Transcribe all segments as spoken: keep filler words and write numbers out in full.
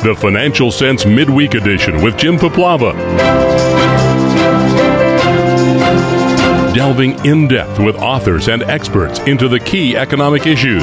the Financial Sense Midweek Edition with Jim Paplava. Delving in-depth with authors and experts into the key economic issues.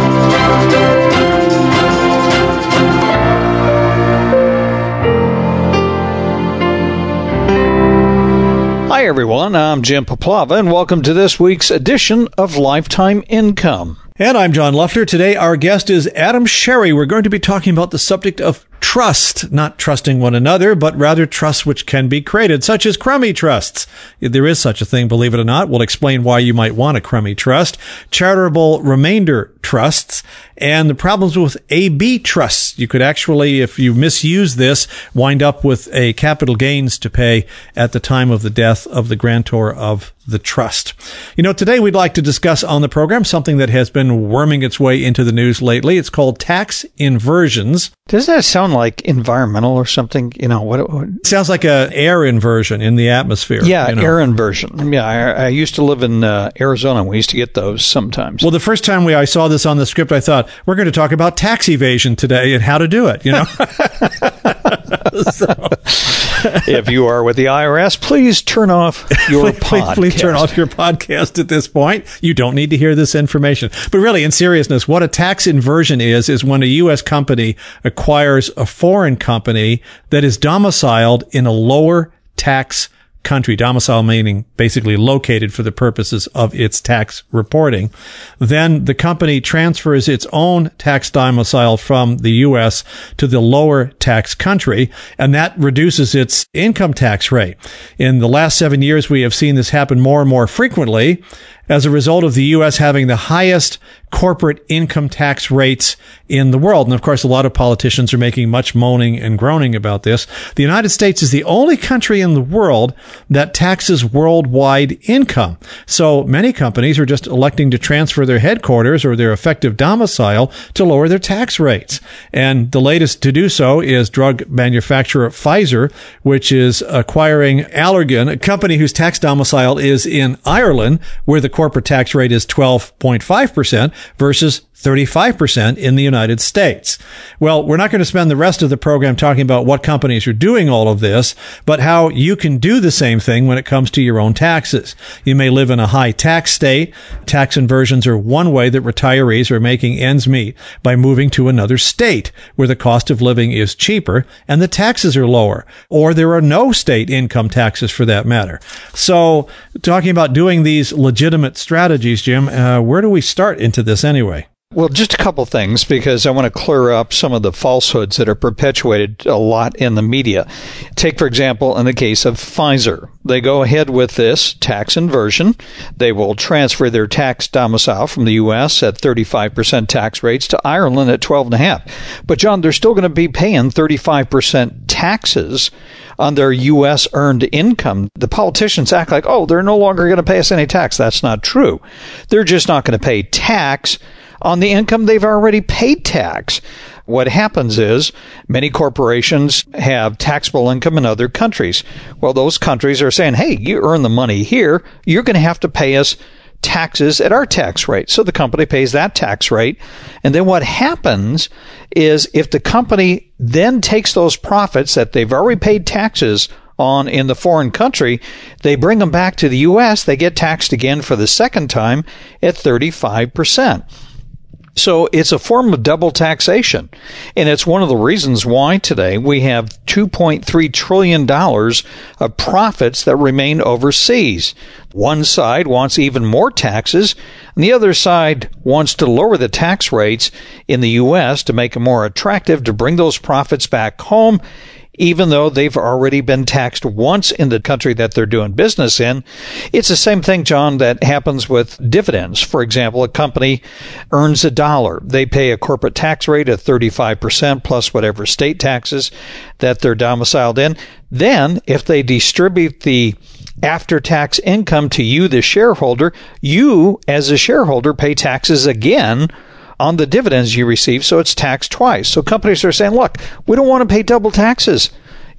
Hi, everyone. I'm Jim Paplava, and welcome to this week's edition of Lifetime Income. And I'm John Lufter. Today, our guest is Adam Sherry. We're going to be talking about the subject of trust, not trusting one another, but rather trust which can be created, such as crummy trusts. There is such a thing, believe it or not. We'll explain why you might want a crummy trust, charitable remainder trusts, and the problems with A B trusts. You could actually, if you misuse this, wind up with a capital gains to pay at the time of the death of the grantor of the trust. You know, today we'd like to discuss on the program something that has been worming its way into the news lately. It's called tax inversions. Does that sound like environmental or something? You know, what? what? It sounds like an air inversion in the atmosphere. Yeah, you know? Air inversion. Yeah, I, I used to live in uh, Arizona. We used to get those sometimes. Well, the first time we I saw this on the script, I thought, we're going to talk about tax evasion today and how to do it, you know? So. If you are with the I R S, please turn off your please, podcast. Please, please turn off your podcast at this point. You don't need to hear this information. But really, in seriousness, what a tax inversion is, is when a U S company acquires a foreign company that is domiciled in a lower tax country, domicile meaning basically located for the purposes of its tax reporting. Then the company transfers its own tax domicile from the U S to the lower tax country, and that reduces its income tax rate. In the last seven years, we have seen this happen more and more frequently as a result of the U S having the highest corporate income tax rates in the world. And of course, a lot of politicians are making much moaning and groaning about this. The United States is the only country in the world that taxes worldwide income. So many companies are just electing to transfer their headquarters or their effective domicile to lower their tax rates. And the latest to do so is drug manufacturer Pfizer, which is acquiring Allergan, a company whose tax domicile is in Ireland, where the corporate tax rate is twelve point five percent versus thirty-five percent in the United States. Well, we're not going to spend the rest of the program talking about what companies are doing all of this, but how you can do the same thing when it comes to your own taxes. You may live in a high tax state. Tax inversions are one way that retirees are making ends meet by moving to another state where the cost of living is cheaper and the taxes are lower, or there are no state income taxes for that matter. So talking about doing these legitimate strategies, Jim, uh, where do we start into this anyway? Well, just a couple things, because I want to clear up some of the falsehoods that are perpetuated a lot in the media. Take, for example, in the case of Pfizer. They go ahead with this tax inversion. They will transfer their tax domicile from the U S at thirty-five percent tax rates to Ireland at twelve point five percent. But, John, they're still going to be paying thirty-five percent taxes on their U S earned income. The politicians act like, oh, they're no longer going to pay us any tax. That's not true. They're just not going to pay tax on the income they've already paid tax. What happens is many corporations have taxable income in other countries. Well, those countries are saying, hey, you earn the money here, you're going to have to pay us taxes at our tax rate. So the company pays that tax rate. And then what happens is if the company then takes those profits that they've already paid taxes on in the foreign country, they bring them back to the U S, they get taxed again for the second time at thirty-five percent. So it's a form of double taxation, and it's one of the reasons why today we have two point three trillion dollars of profits that remain overseas. One side wants even more taxes, and the other side wants to lower the tax rates in the U S to make it more attractive to bring those profits back home, even though they've already been taxed once in the country that they're doing business in. It's the same thing, John, that happens with dividends. For example, a company earns a dollar. They pay a corporate tax rate of thirty-five percent plus whatever state taxes that they're domiciled in. Then, if they distribute the after-tax income to you, the shareholder, you, as a shareholder, pay taxes again on the dividends you receive, so it's taxed twice. So companies are saying, look, we don't want to pay double taxes.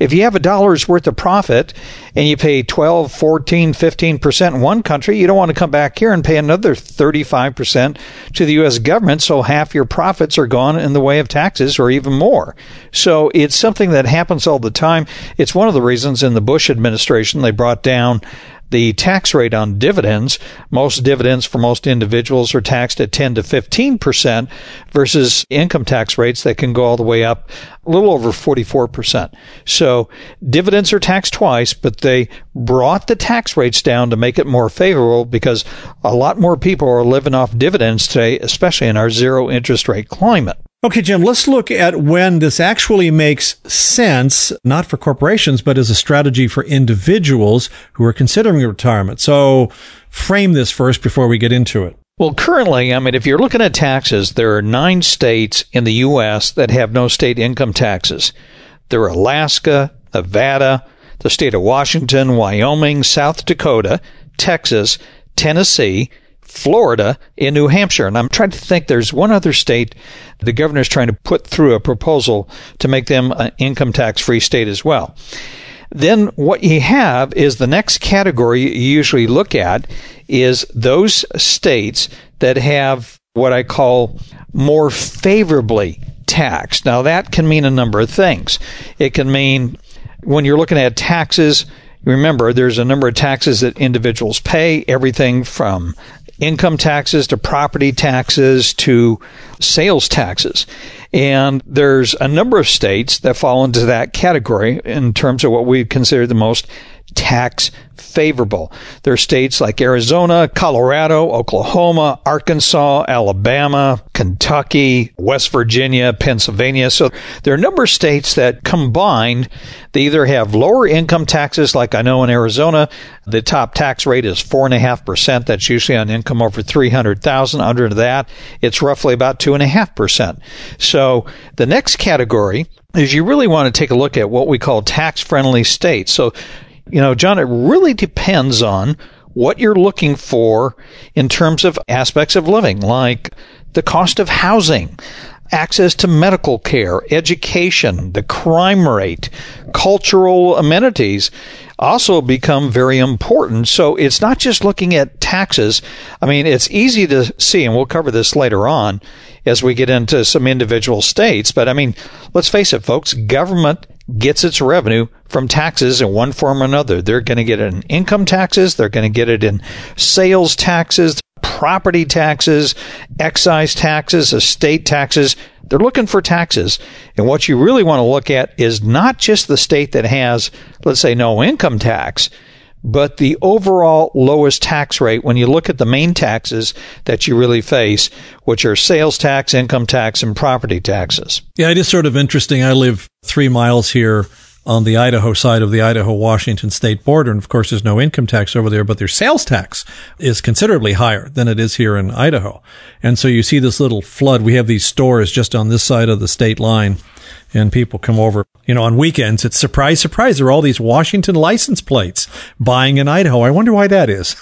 If you have a dollar's worth of profit and you pay twelve, fourteen, fifteen percent in one country, you don't want to come back here and pay another thirty-five percent to the U S government, so half your profits are gone in the way of taxes or even more. So it's something that happens all the time. It's one of the reasons in the Bush administration they brought down the tax rate on dividends. Most dividends for most individuals are taxed at ten to fifteen percent versus income tax rates that can go all the way up a little over forty-four percent. So dividends are taxed twice, but they brought the tax rates down to make it more favorable because a lot more people are living off dividends today, especially in our zero interest rate climate. Okay, Jim, let's look at when this actually makes sense, not for corporations, but as a strategy for individuals who are considering retirement. So frame this first before we get into it. Well, currently, I mean, if you're looking at taxes, there are nine states in the U S that have no state income taxes. There are Alaska, Nevada, the state of Washington, Wyoming, South Dakota, Texas, Tennessee, Florida, and New Hampshire. And I'm trying to think, there's one other state the governor's trying to put through a proposal to make them an income tax-free state as well. Then what you have is the next category you usually look at is those states that have what I call more favorably taxed. Now, that can mean a number of things. It can mean when you're looking at taxes, remember, there's a number of taxes that individuals pay, everything from income taxes to property taxes to sales taxes. And there's a number of states that fall into that category in terms of what we consider the most tax favorable. There are states like Arizona, Colorado, Oklahoma, Arkansas, Alabama, Kentucky, West Virginia, Pennsylvania. So there are a number of states that combined, they either have lower income taxes, like I know in Arizona, the top tax rate is four point five percent. That's usually on income over three hundred thousand dollars. Under that, it's roughly about two point five percent. So the next category is you really want to take a look at what we call tax-friendly states. So, you know, John, it really depends on what you're looking for in terms of aspects of living, like the cost of housing, access to medical care, education, the crime rate, cultural amenities also become very important. So it's not just looking at taxes. I mean, it's easy to see, and we'll cover this later on as we get into some individual states. But I mean, let's face it, folks, government gets its revenue from taxes in one form or another. They're going to get it in income taxes. They're going to get it in sales taxes, property taxes, excise taxes, estate taxes. They're looking for taxes. And what you really want to look at is not just the state that has, let's say, no income tax, but the overall lowest tax rate when you look at the main taxes that you really face, which are sales tax, income tax, and property taxes. Yeah, it is sort of interesting. I live three miles here on the Idaho side of the Idaho-Washington state border. And of course, there's no income tax over there, but their sales tax is considerably higher than it is here in Idaho. And so you see this little flood. We have these stores just on this side of the state line, and people come over, you know, on weekends. It's surprise, surprise. There are all these Washington license plates buying in Idaho. I wonder why that is.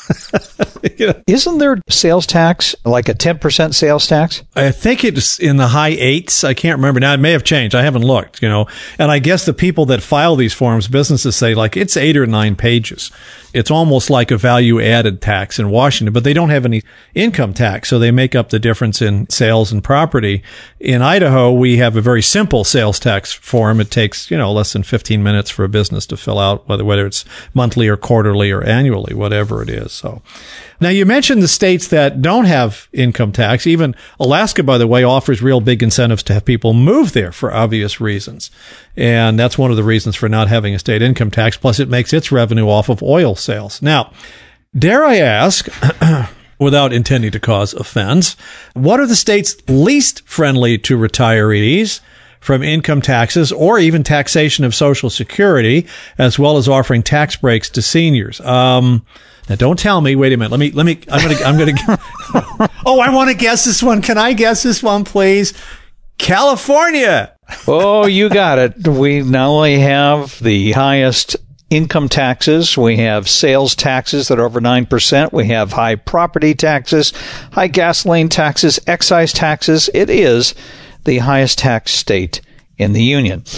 You know? Isn't there sales tax, like a ten percent sales tax? I think it's in the high eights. I can't remember. Now, it may have changed. I haven't looked, you know. And I guess the people that file these forms, businesses say, like, it's eight or nine pages. It's almost like a value-added tax in Washington, but they don't have any income tax, so they make up the difference in sales and property. In Idaho, we have a very simple sales tax form. It takes, you know, less than fifteen minutes for a business to fill out, whether whether it's monthly or quarterly or annually, whatever it is. So, now you mentioned the states that don't have income tax. Even Alaska, by the way, offers real big incentives to have people move there for obvious reasons. And that's one of the reasons for not having a state income tax. Plus, it makes its revenue off of oil sales. Now, dare I ask, without intending to cause offense, what are the states least friendly to retirees from income taxes or even taxation of Social Security, as well as offering tax breaks to seniors? Um, now, don't tell me. Wait a minute. Let me. Let me. I'm gonna. I'm gonna. Oh, I want to guess this one. Can I guess this one, please? California. Oh, you got it. We not only have the highest income taxes, we have sales taxes that are over nine percent. We have high property taxes, high gasoline taxes, excise taxes. It is the highest tax state in the union.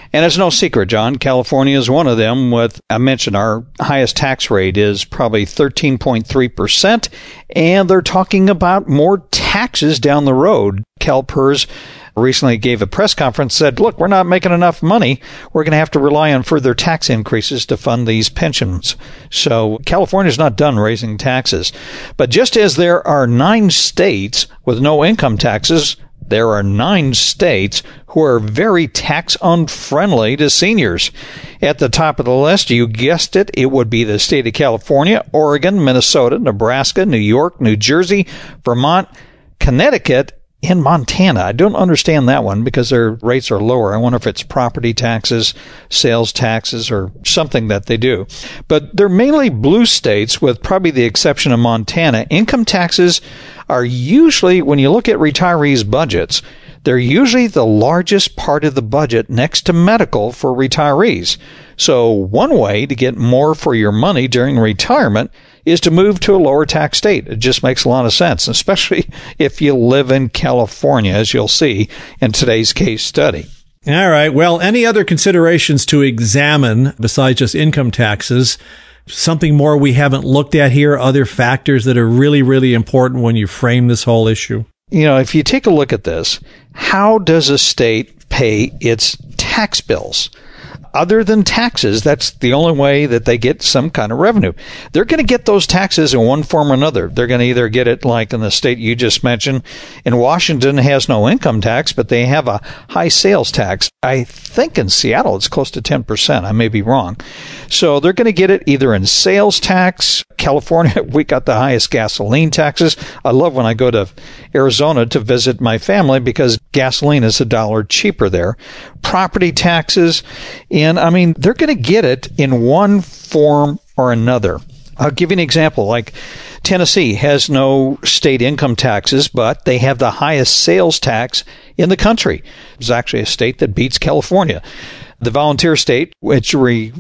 And it's no secret, John, California is one of them. With, I mentioned, our highest tax rate is probably thirteen point three percent, and they're talking about more taxes down the road. CalPERS recently gave a press conference, said, look, we're not making enough money. We're going to have to rely on further tax increases to fund these pensions. So California's not done raising taxes. But just as there are nine states with no income taxes, there are nine states who are very tax unfriendly to seniors. At the top of the list, you guessed it, it would be the state of California, Oregon, Minnesota, Nebraska, New York, New Jersey, Vermont, Connecticut, and Montana. I don't understand that one because their rates are lower. I wonder if it's property taxes, sales taxes, or something that they do. But they're mainly blue states, with probably the exception of Montana. Income taxes are usually, when you look at retirees' budgets, they're usually the largest part of the budget next to medical for retirees. So one way to get more for your money during retirement is to move to a lower tax state. It just makes a lot of sense, especially if you live in California, as you'll see in today's case study. All right. Well, any other considerations to examine besides just income taxes? Something more we haven't looked at here? Other factors that are really, really important when you frame this whole issue? You know, if you take a look at this, how does a state pay its tax bills? Other than taxes, that's the only way that they get some kind of revenue. They're going to get those taxes in one form or another. They're going to either get it like in the state you just mentioned. In Washington, has no income tax, but they have a high sales tax. I think in Seattle, it's close to ten percent. I may be wrong. So they're going to get it either in sales tax. California, we got the highest gasoline taxes. I love when I go to Arizona to visit my family because gasoline is a dollar cheaper there. Property taxes. And I mean, they're going to get it in one form or another. I'll give you an example. Like Tennessee has no state income taxes, but they have the highest sales tax in the country. It's actually a state that beats California. The volunteer state, which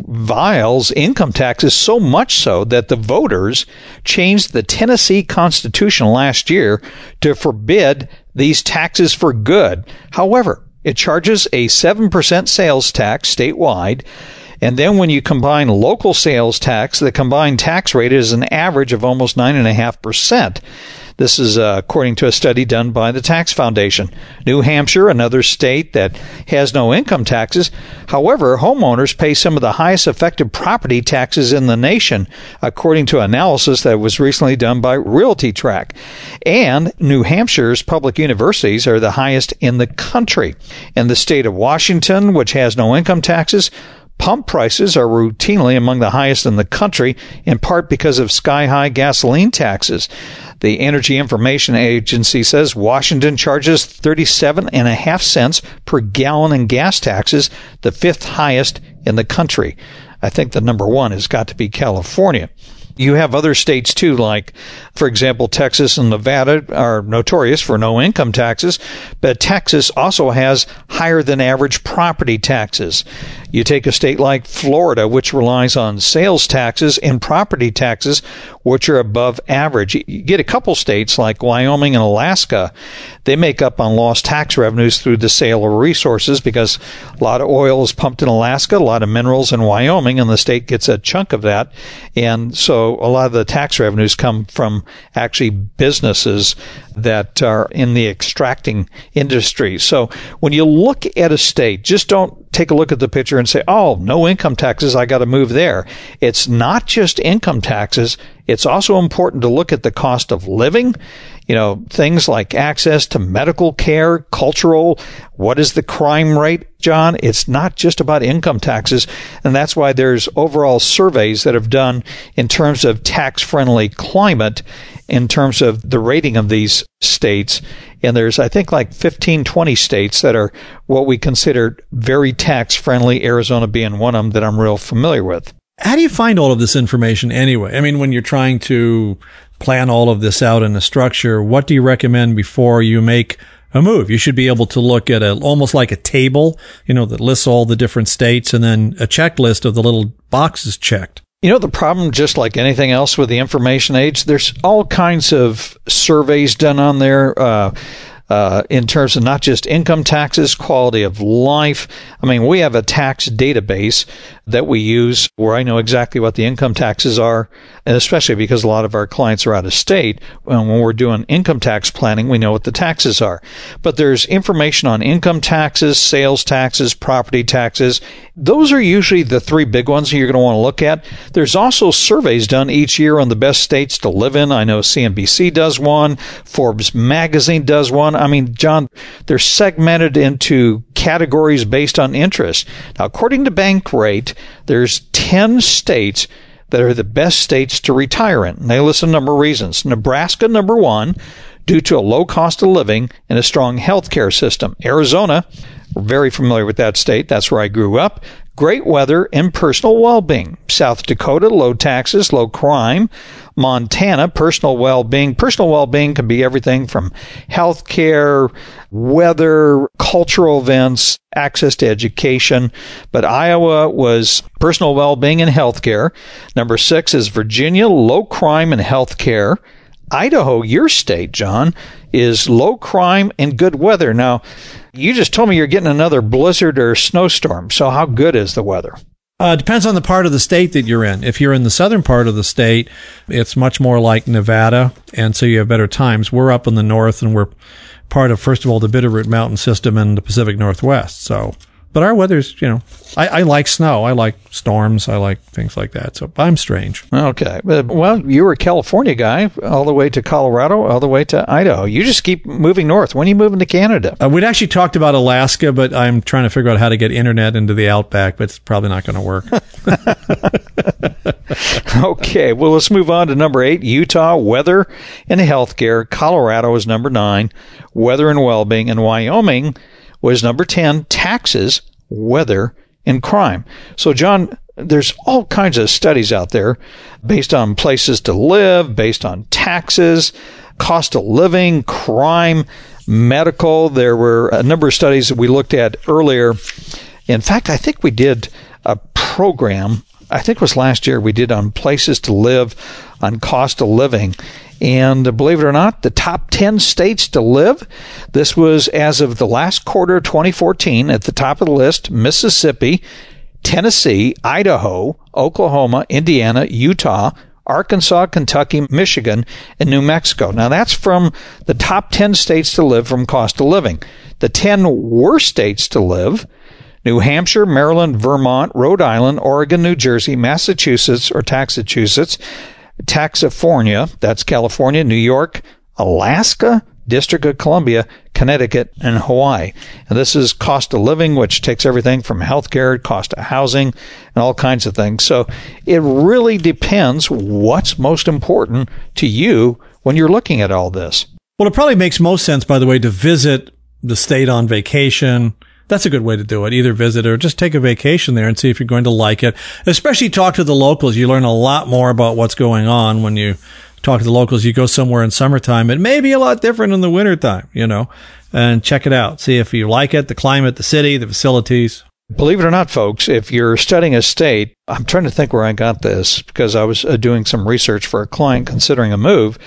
reviles income taxes so much so that the voters changed the Tennessee Constitution last year to forbid these taxes for good. However, it charges a seven percent sales tax statewide. And then when you combine local sales tax, the combined tax rate is an average of almost nine point five percent. This is uh, according to a study done by the Tax Foundation. New Hampshire, another state that has no income taxes. However, homeowners pay some of the highest effective property taxes in the nation, according to analysis that was recently done by RealtyTrack. And New Hampshire's public universities are the highest in the country. In the state of Washington, which has no income taxes, pump prices are routinely among the highest in the country, in part because of sky-high gasoline taxes. The Energy Information Agency says Washington charges thirty-seven point five cents per gallon in gas taxes, the fifth highest in the country. I think the number one has got to be California. You have other states, too, like, for example, Texas and Nevada are notorious for no income taxes, but Texas also has higher than average property taxes. You take a state like Florida, which relies on sales taxes and property taxes, which are above average. You get a couple states like Wyoming and Alaska. They make up on lost tax revenues through the sale of resources because a lot of oil is pumped in Alaska, a lot of minerals in Wyoming, and the state gets a chunk of that. And so a lot of the tax revenues come from actually businesses that are in the extracting industry. So when you look at a state, just don't take a look at the picture and say, oh, no income taxes, I got to move there. It's not just income taxes. It's also important to look at the cost of living, you know, things like access to medical care, cultural, what is the crime rate, John? It's not just about income taxes, and that's why there's overall surveys that have done in terms of tax-friendly climate, in terms of the rating of these states. And there's, I think, like fifteen, twenty states that are what we consider very tax-friendly, Arizona being one of them that I'm real familiar with. How do you find all of this information anyway? I mean, when you're trying to plan all of this out in a structure, what do you recommend before you make a move? You should be able to look at a, almost like a table, you know, that lists all the different states and then a checklist of the little boxes checked. You know, the problem, just like anything else with the information age, there's all kinds of surveys done on there. Uh, uh, in terms of not just income taxes, quality of life. I mean, we have a tax database that we use where I know exactly what the income taxes are, and especially because a lot of our clients are out of state. When we're doing income tax planning, we know what the taxes are. But there's information on income taxes, sales taxes, property taxes. Those are usually the three big ones you're going to want to look at. There's also surveys done each year on the best states to live in. I know C N B C does one. Forbes magazine does one. I mean, John, they're segmented into categories based on interest. Now, according to Bankrate, there's ten states that are the best states to retire in. And they list a number of reasons. Nebraska, number one, due to a low cost of living and a strong health care system. Arizona, we're very familiar with that state. That's where I grew up. Great weather and personal well-being. South Dakota, low taxes, low crime. Montana, personal well-being. Personal well-being can be everything from health care, weather, cultural events, access to education. But Iowa was personal well-being and health care. Number six is Virginia, low crime and health care. Idaho, your state, John, is low crime and good weather. Now, you just told me you're getting another blizzard or snowstorm. So how good is the weather? Uh, depends on the part of the state that you're in. If you're in the southern part of the state, it's much more like Nevada, and so you have better times. We're up in the north, and we're part of, first of all, the Bitterroot Mountain system in the Pacific Northwest. So, but our weather's, you know, I, I like snow. I like storms. I like things like that. So I'm strange. Okay. Well, you were a California guy all the way to Colorado, all the way to Idaho. You just keep moving north. When are you moving to Canada? Uh, we'd actually talked about Alaska, but I'm trying to figure out how to get internet into the outback, but it's probably not going to work. Okay. Well, let's move on to number eight, Utah, weather and healthcare. Colorado is number nine, weather and well-being. And Wyoming was number ten, taxes, weather, and crime. So, John, there's all kinds of studies out there based on places to live, based on taxes, cost of living, crime, medical. There were a number of studies that we looked at earlier. In fact, I think we did a program, I think it was last year, we did on places to live, on cost of living. And believe it or not, the top ten states to live, this was as of the last quarter of twenty fourteen, at the top of the list, Mississippi, Tennessee, Idaho, Oklahoma, Indiana, Utah, Arkansas, Kentucky, Michigan, and New Mexico. Now, that's from the top ten states to live from cost of living. The ten worst states to live: New Hampshire, Maryland, Vermont, Rhode Island, Oregon, New Jersey, Massachusetts, or Taxachusetts, Taxifornia, that's California, New York, Alaska, District of Columbia, Connecticut, and Hawaii. And this is cost of living, which takes everything from healthcare, cost of housing, and all kinds of things. So it really depends what's most important to you when you're looking at all this. Well, it probably makes most sense, by the way, to visit the state on vacation. That's a good way to do it. Either visit or just take a vacation there and see if you're going to like it. Especially talk to the locals. You learn a lot more about what's going on when you talk to the locals. You go somewhere in summertime. It may be a lot different in the wintertime, you know, and check it out. See if you like it, the climate, the city, the facilities. Believe it or not, folks, if you're studying a state, I'm trying to think where I got this because I was uh, doing some research for a client considering a move,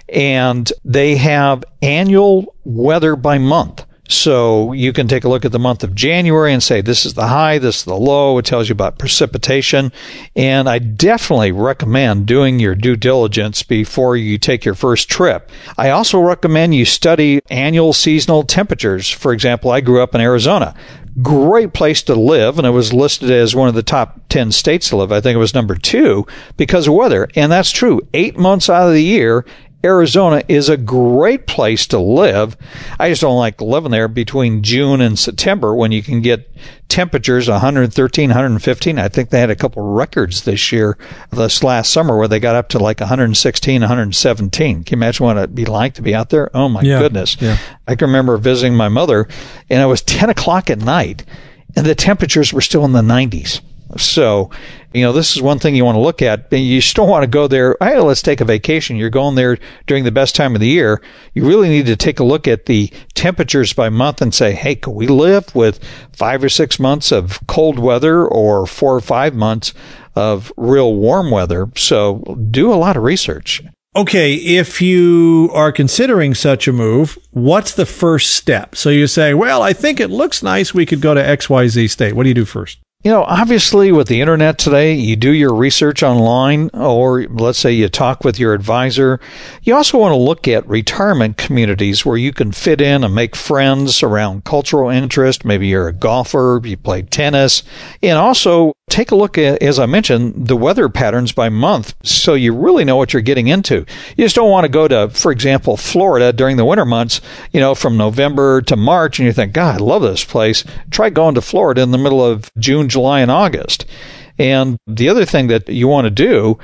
and they have annual weather by month. So you can take a look at the month of January and say, this is the high, this is the low. It tells you about precipitation. And I definitely recommend doing your due diligence before you take your first trip. I also recommend you study annual seasonal temperatures. For example, I grew up in Arizona. Great place to live, and it was listed as one of the top ten states to live. I think it was number two because of weather. And that's true. Eight months out of the year, Arizona is a great place to live. I just don't like living there between June and September when you can get temperatures one thirteen, one fifteen. I think they had a couple records this year, this last summer, where they got up to like one sixteen, one seventeen. Can you imagine what it'd be like to be out there? Oh, my yeah, goodness. Yeah. I can remember visiting my mother, and it was ten o'clock at night, and the temperatures were still in the nineties. So, you know, this is one thing you want to look at. You just don't want to go there, hey, let's take a vacation. You're going there during the best time of the year. You really need to take a look at the temperatures by month and say, hey, can we live with five or six months of cold weather or four or five months of real warm weather? So do a lot of research. Okay, if you are considering such a move, what's the first step? So you say, well, I think it looks nice. We could go to X Y Z state. What do you do first? You know, obviously with the internet today, you do your research online, or let's say you talk with your advisor. You also want to look at retirement communities where you can fit in and make friends around cultural interest. Maybe you're a golfer, you play tennis, and also take a look at, as I mentioned, the weather patterns by month so you really know what you're getting into. You just don't want to go to, for example, Florida during the winter months, you know, from November to March, and you think, God, I love this place. Try going to Florida in the middle of June, July, and August. And the other thing that you want to do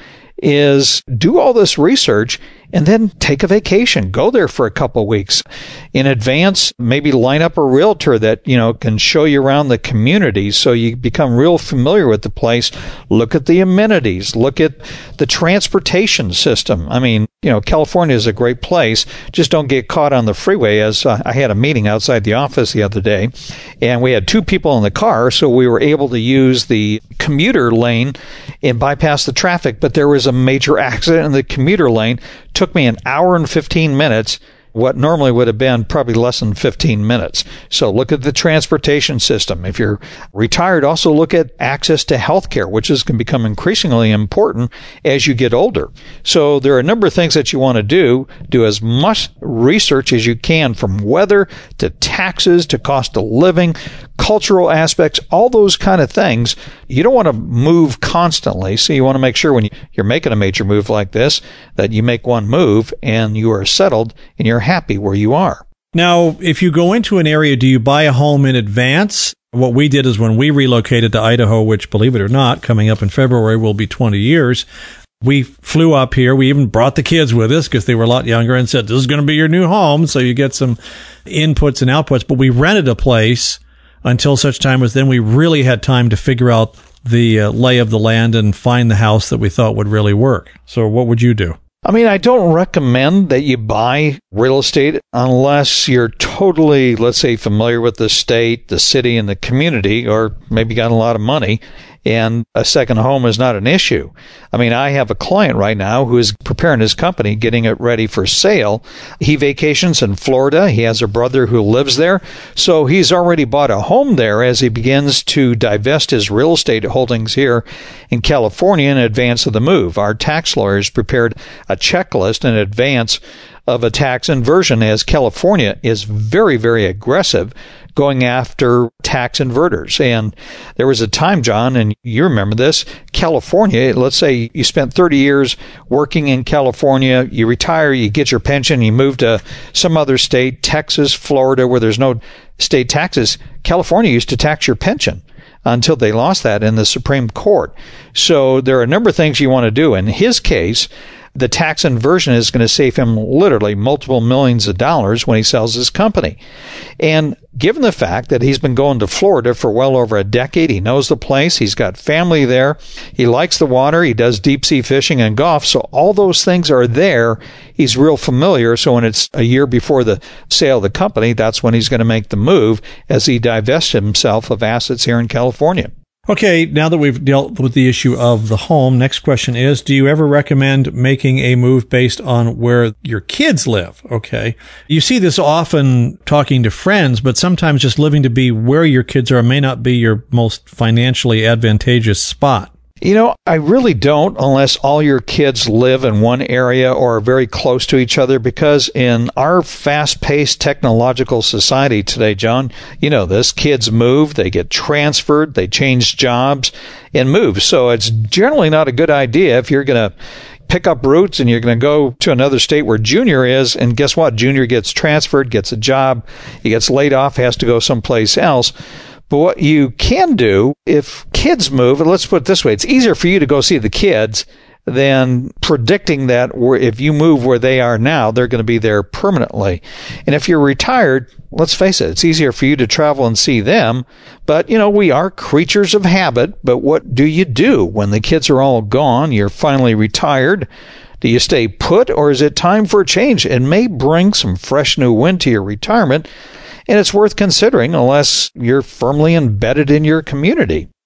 is do all this research and then take a vacation. Go there for a couple weeks in advance. Maybe line up a realtor that, you know, can show you around the community so you become real familiar with the place. Look at the amenities. Look at the transportation system. I mean, you know, California is a great place. Just don't get caught on the freeway. As uh, I had a meeting outside the office the other day, and we had two people in the car, so we were able to use the commuter lane and bypass the traffic. But there was a major accident in the commuter lane. Took me an hour and fifteen minutes, what normally would have been probably less than fifteen minutes. So look at the transportation system. If you're retired, also look at access to health care, which is going to become increasingly important as you get older. So there are a number of things that you want to do. Do as much research as you can, from weather to taxes to cost of living, cultural aspects, all those kind of things. You don't want to move constantly, so you want to make sure when you're making a major move like this that you make one move and you are settled and you're happy where you are. Now, if you go into an area, do you buy a home in advance? What we did is when we relocated to Idaho, which, believe it or not, coming up in February will be twenty years, we flew up here. We even brought the kids with us because they were a lot younger and said, this is going to be your new home, so you get some inputs and outputs. But we rented a place until such time as then we really had time to figure out the uh, lay of the land and find the house that we thought would really work. So what would you do? I mean, I don't recommend that you buy real estate unless you're totally, let's say, familiar with the state, the city, and the community, or maybe got a lot of money, and a second home is not an issue. I mean, I have a client right now who is preparing his company, getting it ready for sale. He vacations in Florida. He has a brother who lives there. So he's already bought a home there as he begins to divest his real estate holdings here in California in advance of the move. Our tax lawyers prepared a checklist in advance of a tax inversion, as California is very, very aggressive going after tax inverters. And there was a time, John, and you remember this, California, let's say you spent thirty years working in California, you retire, you get your pension, you move to some other state, Texas, Florida, where there's no state taxes. California used to tax your pension until they lost that in the Supreme Court. So there are a number of things you want to do. In his case, the tax inversion is going to save him literally multiple millions of dollars when he sells his company. And given the fact that he's been going to Florida for well over a decade, he knows the place, he's got family there, he likes the water, he does deep sea fishing and golf, so all those things are there. He's real familiar, so when it's a year before the sale of the company, that's when he's going to make the move as he divests himself of assets here in California. Okay, now that we've dealt with the issue of the home, next question is, do you ever recommend making a move based on where your kids live? Okay. You see this often talking to friends, but sometimes just living to be where your kids are may not be your most financially advantageous spot. You know, I really don't unless all your kids live in one area or are very close to each other, because in our fast-paced technological society today, John, you know this, kids move, they get transferred, they change jobs and move. So it's generally not a good idea if you're going to pick up roots and you're going to go to another state where Junior is, and guess what? Junior gets transferred, gets a job, he gets laid off, has to go someplace else. But what you can do, if kids move, and let's put it this way, it's easier for you to go see the kids than predicting that if you move where they are now, they're going to be there permanently. And if you're retired, let's face it, it's easier for you to travel and see them. But, you know, we are creatures of habit. But what do you do when the kids are all gone? You're finally retired. Do you stay put, or is it time for a change? It may bring some fresh new wind to your retirement. And it's worth considering unless you're firmly embedded in your community.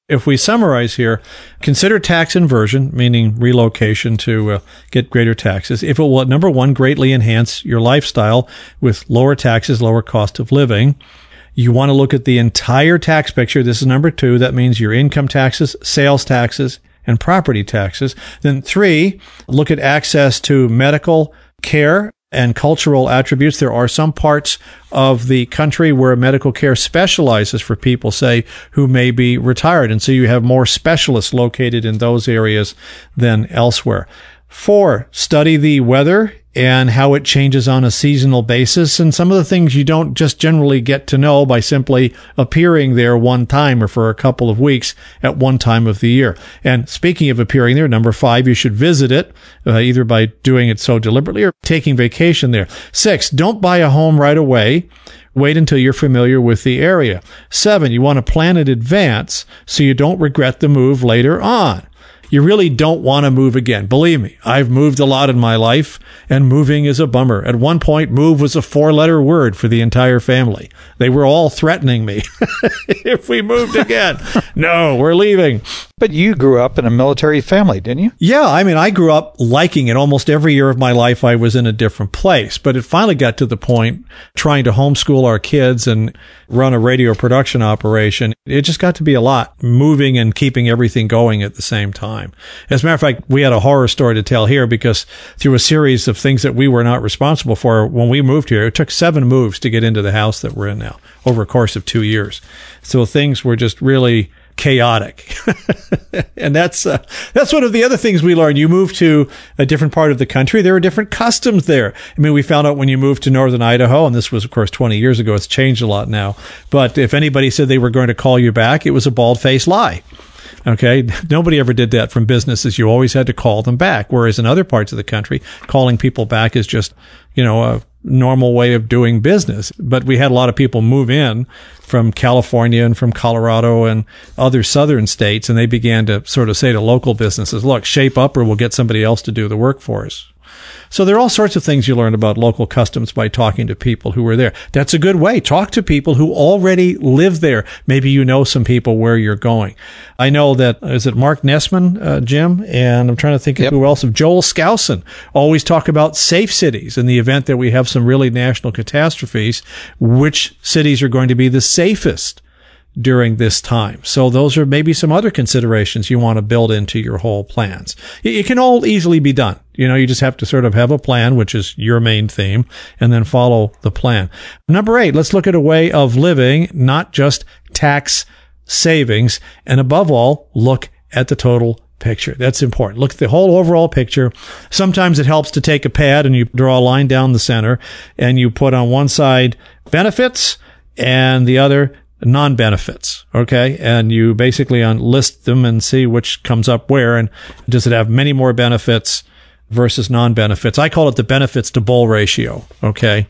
If we summarize here, consider tax inversion, meaning relocation to uh, get greater taxes. If it will, number one, greatly enhance your lifestyle with lower taxes, lower cost of living. You want to look at the entire tax picture. This is number two. That means your income taxes, sales taxes, and property taxes. Then three, look at access to medical care and cultural attributes. There are some parts of the country where medical care specializes for people, say, who may be retired. And so you have more specialists located in those areas than elsewhere. Four, study the weather and how it changes on a seasonal basis, and some of the things you don't just generally get to know by simply appearing there one time or for a couple of weeks at one time of the year. And speaking of appearing there, number five, you should visit it, uh, either by doing it so deliberately or taking vacation there. Six, don't buy a home right away. Wait until you're familiar with the area. Seven, you want to plan in advance so you don't regret the move later on. You really don't want to move again. Believe me, I've moved a lot in my life, and moving is a bummer. At one point, move was a four-letter word for the entire family. They were all threatening me. If we moved again, no, we're leaving. But you grew up in a military family, didn't you? Yeah, I mean, I grew up liking it. Almost every year of my life, I was in a different place. But it finally got to the point, trying to homeschool our kids and run a radio production operation, it just got to be a lot, moving and keeping everything going at the same time. As a matter of fact, we had a horror story to tell here, because through a series of things that we were not responsible for, when we moved here, it took seven moves to get into the house that we're in now over a course of two years. So things were just really chaotic. And that's uh, that's one of the other things we learned. You move to a different part of the country, there are different customs there. I mean, we found out when you moved to northern Idaho, and this was, of course, twenty years ago. It's changed a lot now. But if anybody said they were going to call you back, it was a bald-faced lie. Okay, nobody ever did that from businesses. You always had to call them back. Whereas in other parts of the country, calling people back is just, you know, a normal way of doing business. But we had a lot of people move in from California and from Colorado and other southern states, and they began to sort of say to local businesses, look, shape up or we'll get somebody else to do the work for us. So there are all sorts of things you learn about local customs by talking to people who were there. That's a good way. Talk to people who already live there. Maybe you know some people where you're going. I know that, is it Mark Nessman, uh, Jim? And I'm trying to think of yep. who else. Joel Skousen always talk about safe cities in the event that we have some really national catastrophes. Which cities are going to be the safest during this time? So those are maybe some other considerations you want to build into your whole plans. It can all easily be done. You know, you just have to sort of have a plan, which is your main theme, and then follow the plan. Number eight, let's look at a way of living, not just tax savings. And above all, look at the total picture. That's important. Look at the whole overall picture. Sometimes it helps to take a pad and you draw a line down the center and you put on one side benefits and the other non-benefits, okay? And you basically list them and see which comes up where, and does it have many more benefits versus non-benefits? I call it the benefits to bowl ratio, okay?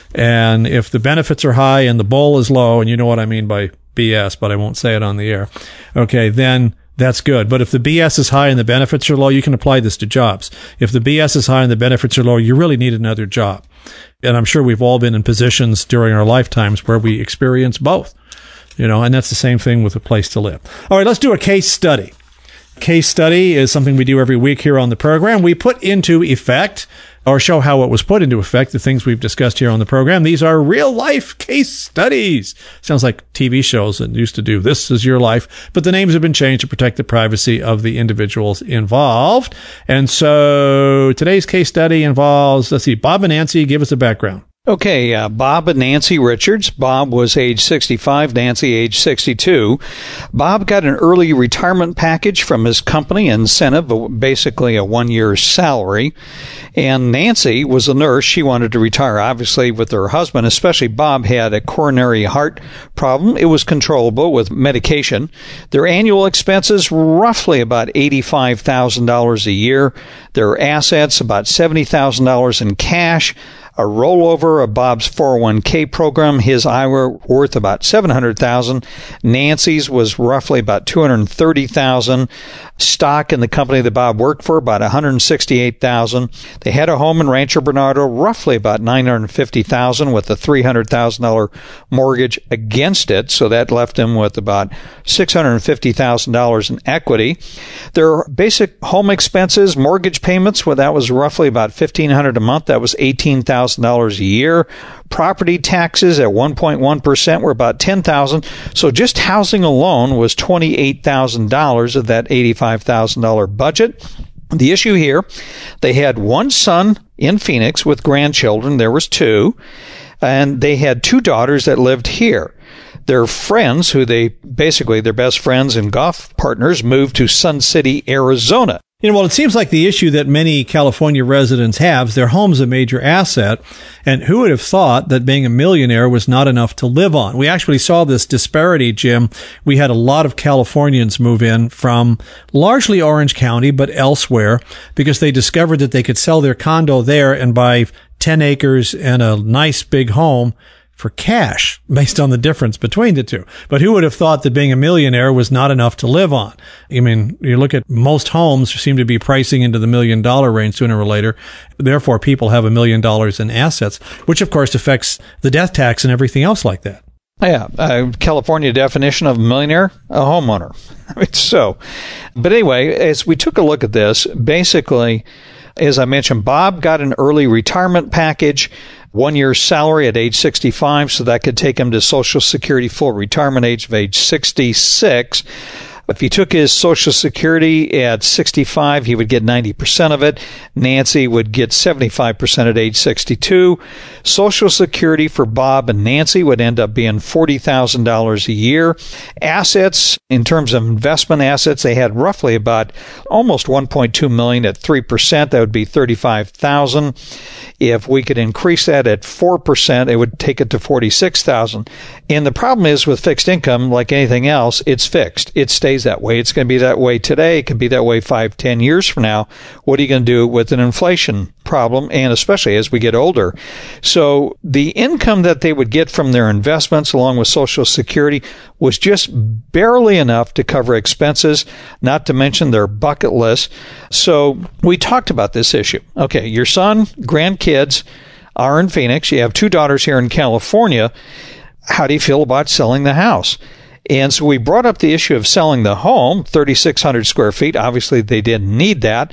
And if the benefits are high and the bowl is low, and you know what I mean by B S, but I won't say it on the air, okay, then that's good. But if the B S is high and the benefits are low, you can apply this to jobs. If the B S is high and the benefits are low, you really need another job. And I'm sure we've all been in positions during our lifetimes where we experience both. You know, and that's the same thing with a place to live. All right, let's do a case study. Case study is something we do every week here on the program. We put into effect, or show how it was put into effect, the things we've discussed here on the program. These are real-life case studies. Sounds like T V shows that used to do This Is Your Life, but the names have been changed to protect the privacy of the individuals involved. And so today's case study involves, let's see, Bob and Nancy. Give us a background. Okay, uh, Bob and Nancy Richards. Bob was age sixty-five, Nancy age sixty-two. Bob got an early retirement package from his company, incentive, basically a one-year salary. And Nancy was a nurse. She wanted to retire, obviously, with her husband, especially Bob had a coronary heart problem. It was controllable with medication. Their annual expenses, roughly about eighty-five thousand dollars a year. Their assets, about seventy thousand dollars in cash. a rollover of Bob's four oh one k program. His I R A worth about seven hundred thousand dollars. Nancy's was roughly about two hundred thirty thousand dollars. Stock in the company that Bob worked for, about one hundred sixty-eight thousand dollars. They had a home in Rancho Bernardo, roughly about nine hundred fifty thousand dollars, with a three hundred thousand dollars mortgage against it. So that left him with about six hundred fifty thousand dollars in equity. Their basic home expenses, mortgage payments, well, that was roughly about fifteen hundred dollars a month. That was eighteen thousand dollars a year. Property taxes at one point one percent were about ten thousand dollars. So just housing alone was twenty-eight thousand dollars of that eighty-five thousand dollars budget. The issue here, they had one son in Phoenix with grandchildren. There was two. And they had two daughters that lived here. Their friends, who they basically, their best friends and golf partners, moved to Sun City, Arizona. You know, well, it seems like the issue that many California residents have is their home's a major asset, and who would have thought that being a millionaire was not enough to live on? We actually saw this disparity, Jim. We had a lot of Californians move in from largely Orange County, but elsewhere, because they discovered that they could sell their condo there and buy ten acres and a nice big home for cash based on the difference between the two. But who would have thought that being a millionaire was not enough to live on? I mean, you look at most homes seem to be pricing into the million dollar range sooner or later. Therefore, people have a million dollars in assets, which of course affects the death tax and everything else like that. Yeah, uh, California definition of a millionaire, a homeowner. I mean, so, but anyway, as we took a look at this, basically, as I mentioned, Bob got an early retirement package, one year's salary at age sixty-five, so that could take him to Social Security full retirement age of age sixty-six. If he took his Social Security at sixty-five, he would get ninety percent of it. Nancy would get seventy-five percent at age sixty-two. Social Security for Bob and Nancy would end up being forty thousand dollars a year. Assets, in terms of investment assets, they had roughly about almost one point two million dollars at three percent. That would be thirty-five thousand dollars. If we could increase that at four percent, it would take it to forty-six thousand dollars. And the problem is with fixed income, like anything else, it's fixed. It stays that way. It's going to be that way today. It could be that way five, ten years from now. What are you going to do with an inflation problem, and especially as we get older? So the income that they would get from their investments along with Social Security was just barely enough to cover expenses, not to mention their bucket list. So we talked about this issue. Okay, your son, grandkids are in Phoenix. You have two daughters here in California. How do you feel about selling the house? And so we brought up the issue of selling the home, thirty-six hundred square feet. Obviously, they didn't need that.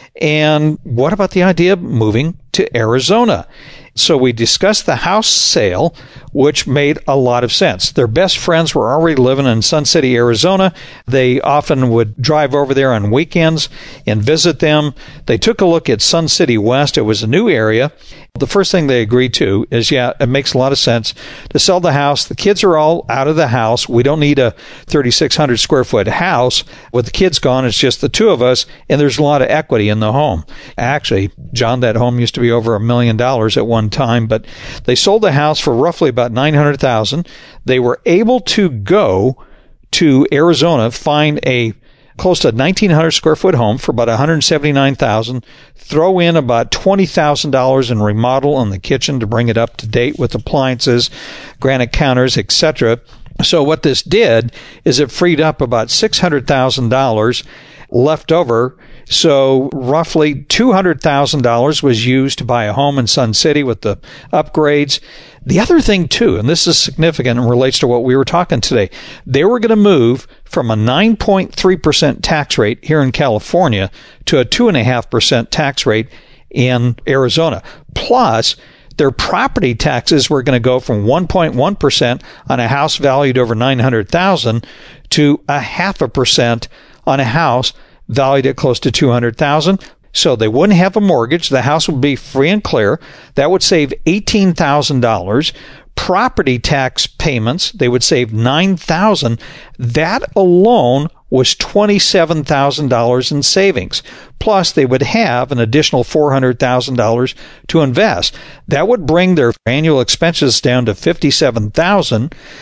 And what about the idea of moving to Arizona? So we discussed the house sale, which made a lot of sense. Their best friends were already living in Sun City, Arizona. They often would drive over there on weekends and visit them. They took a look at Sun City West. It was a new area. The first thing they agreed to is, yeah, it makes a lot of sense to sell the house. The kids are all out of the house. We don't need a thirty-six hundred square foot house. With the kids gone, it's just the two of us, and there's a lot of equity in the home. Actually, John, that home used to be over a million dollars at one time, but they sold the house for roughly about nine hundred thousand dollars. They were able to go to Arizona, find a close to nineteen hundred square foot home for about one hundred seventy-nine thousand dollars, throw in about twenty thousand dollars in remodel on the kitchen to bring it up to date with appliances, granite counters, et cetera. So what this did is it freed up about six hundred thousand dollars left over. So roughly two hundred thousand dollars was used to buy a home in Sun City with the upgrades. The other thing, too, and this is significant and relates to what we were talking today, they were going to move from a nine point three percent tax rate here in California to a two point five percent tax rate in Arizona. Plus, their property taxes were going to go from one point one percent on a house valued over nine hundred thousand dollars to a half a percent on a house valued at close to two hundred thousand dollars. So they wouldn't have a mortgage. The house would be free and clear. That would save eighteen thousand dollars. Property tax payments, they would save nine thousand dollars. That alone was twenty-seven thousand dollars in savings. Plus, they would have an additional four hundred thousand dollars to invest. That would bring their annual expenses down to fifty-seven thousand dollars.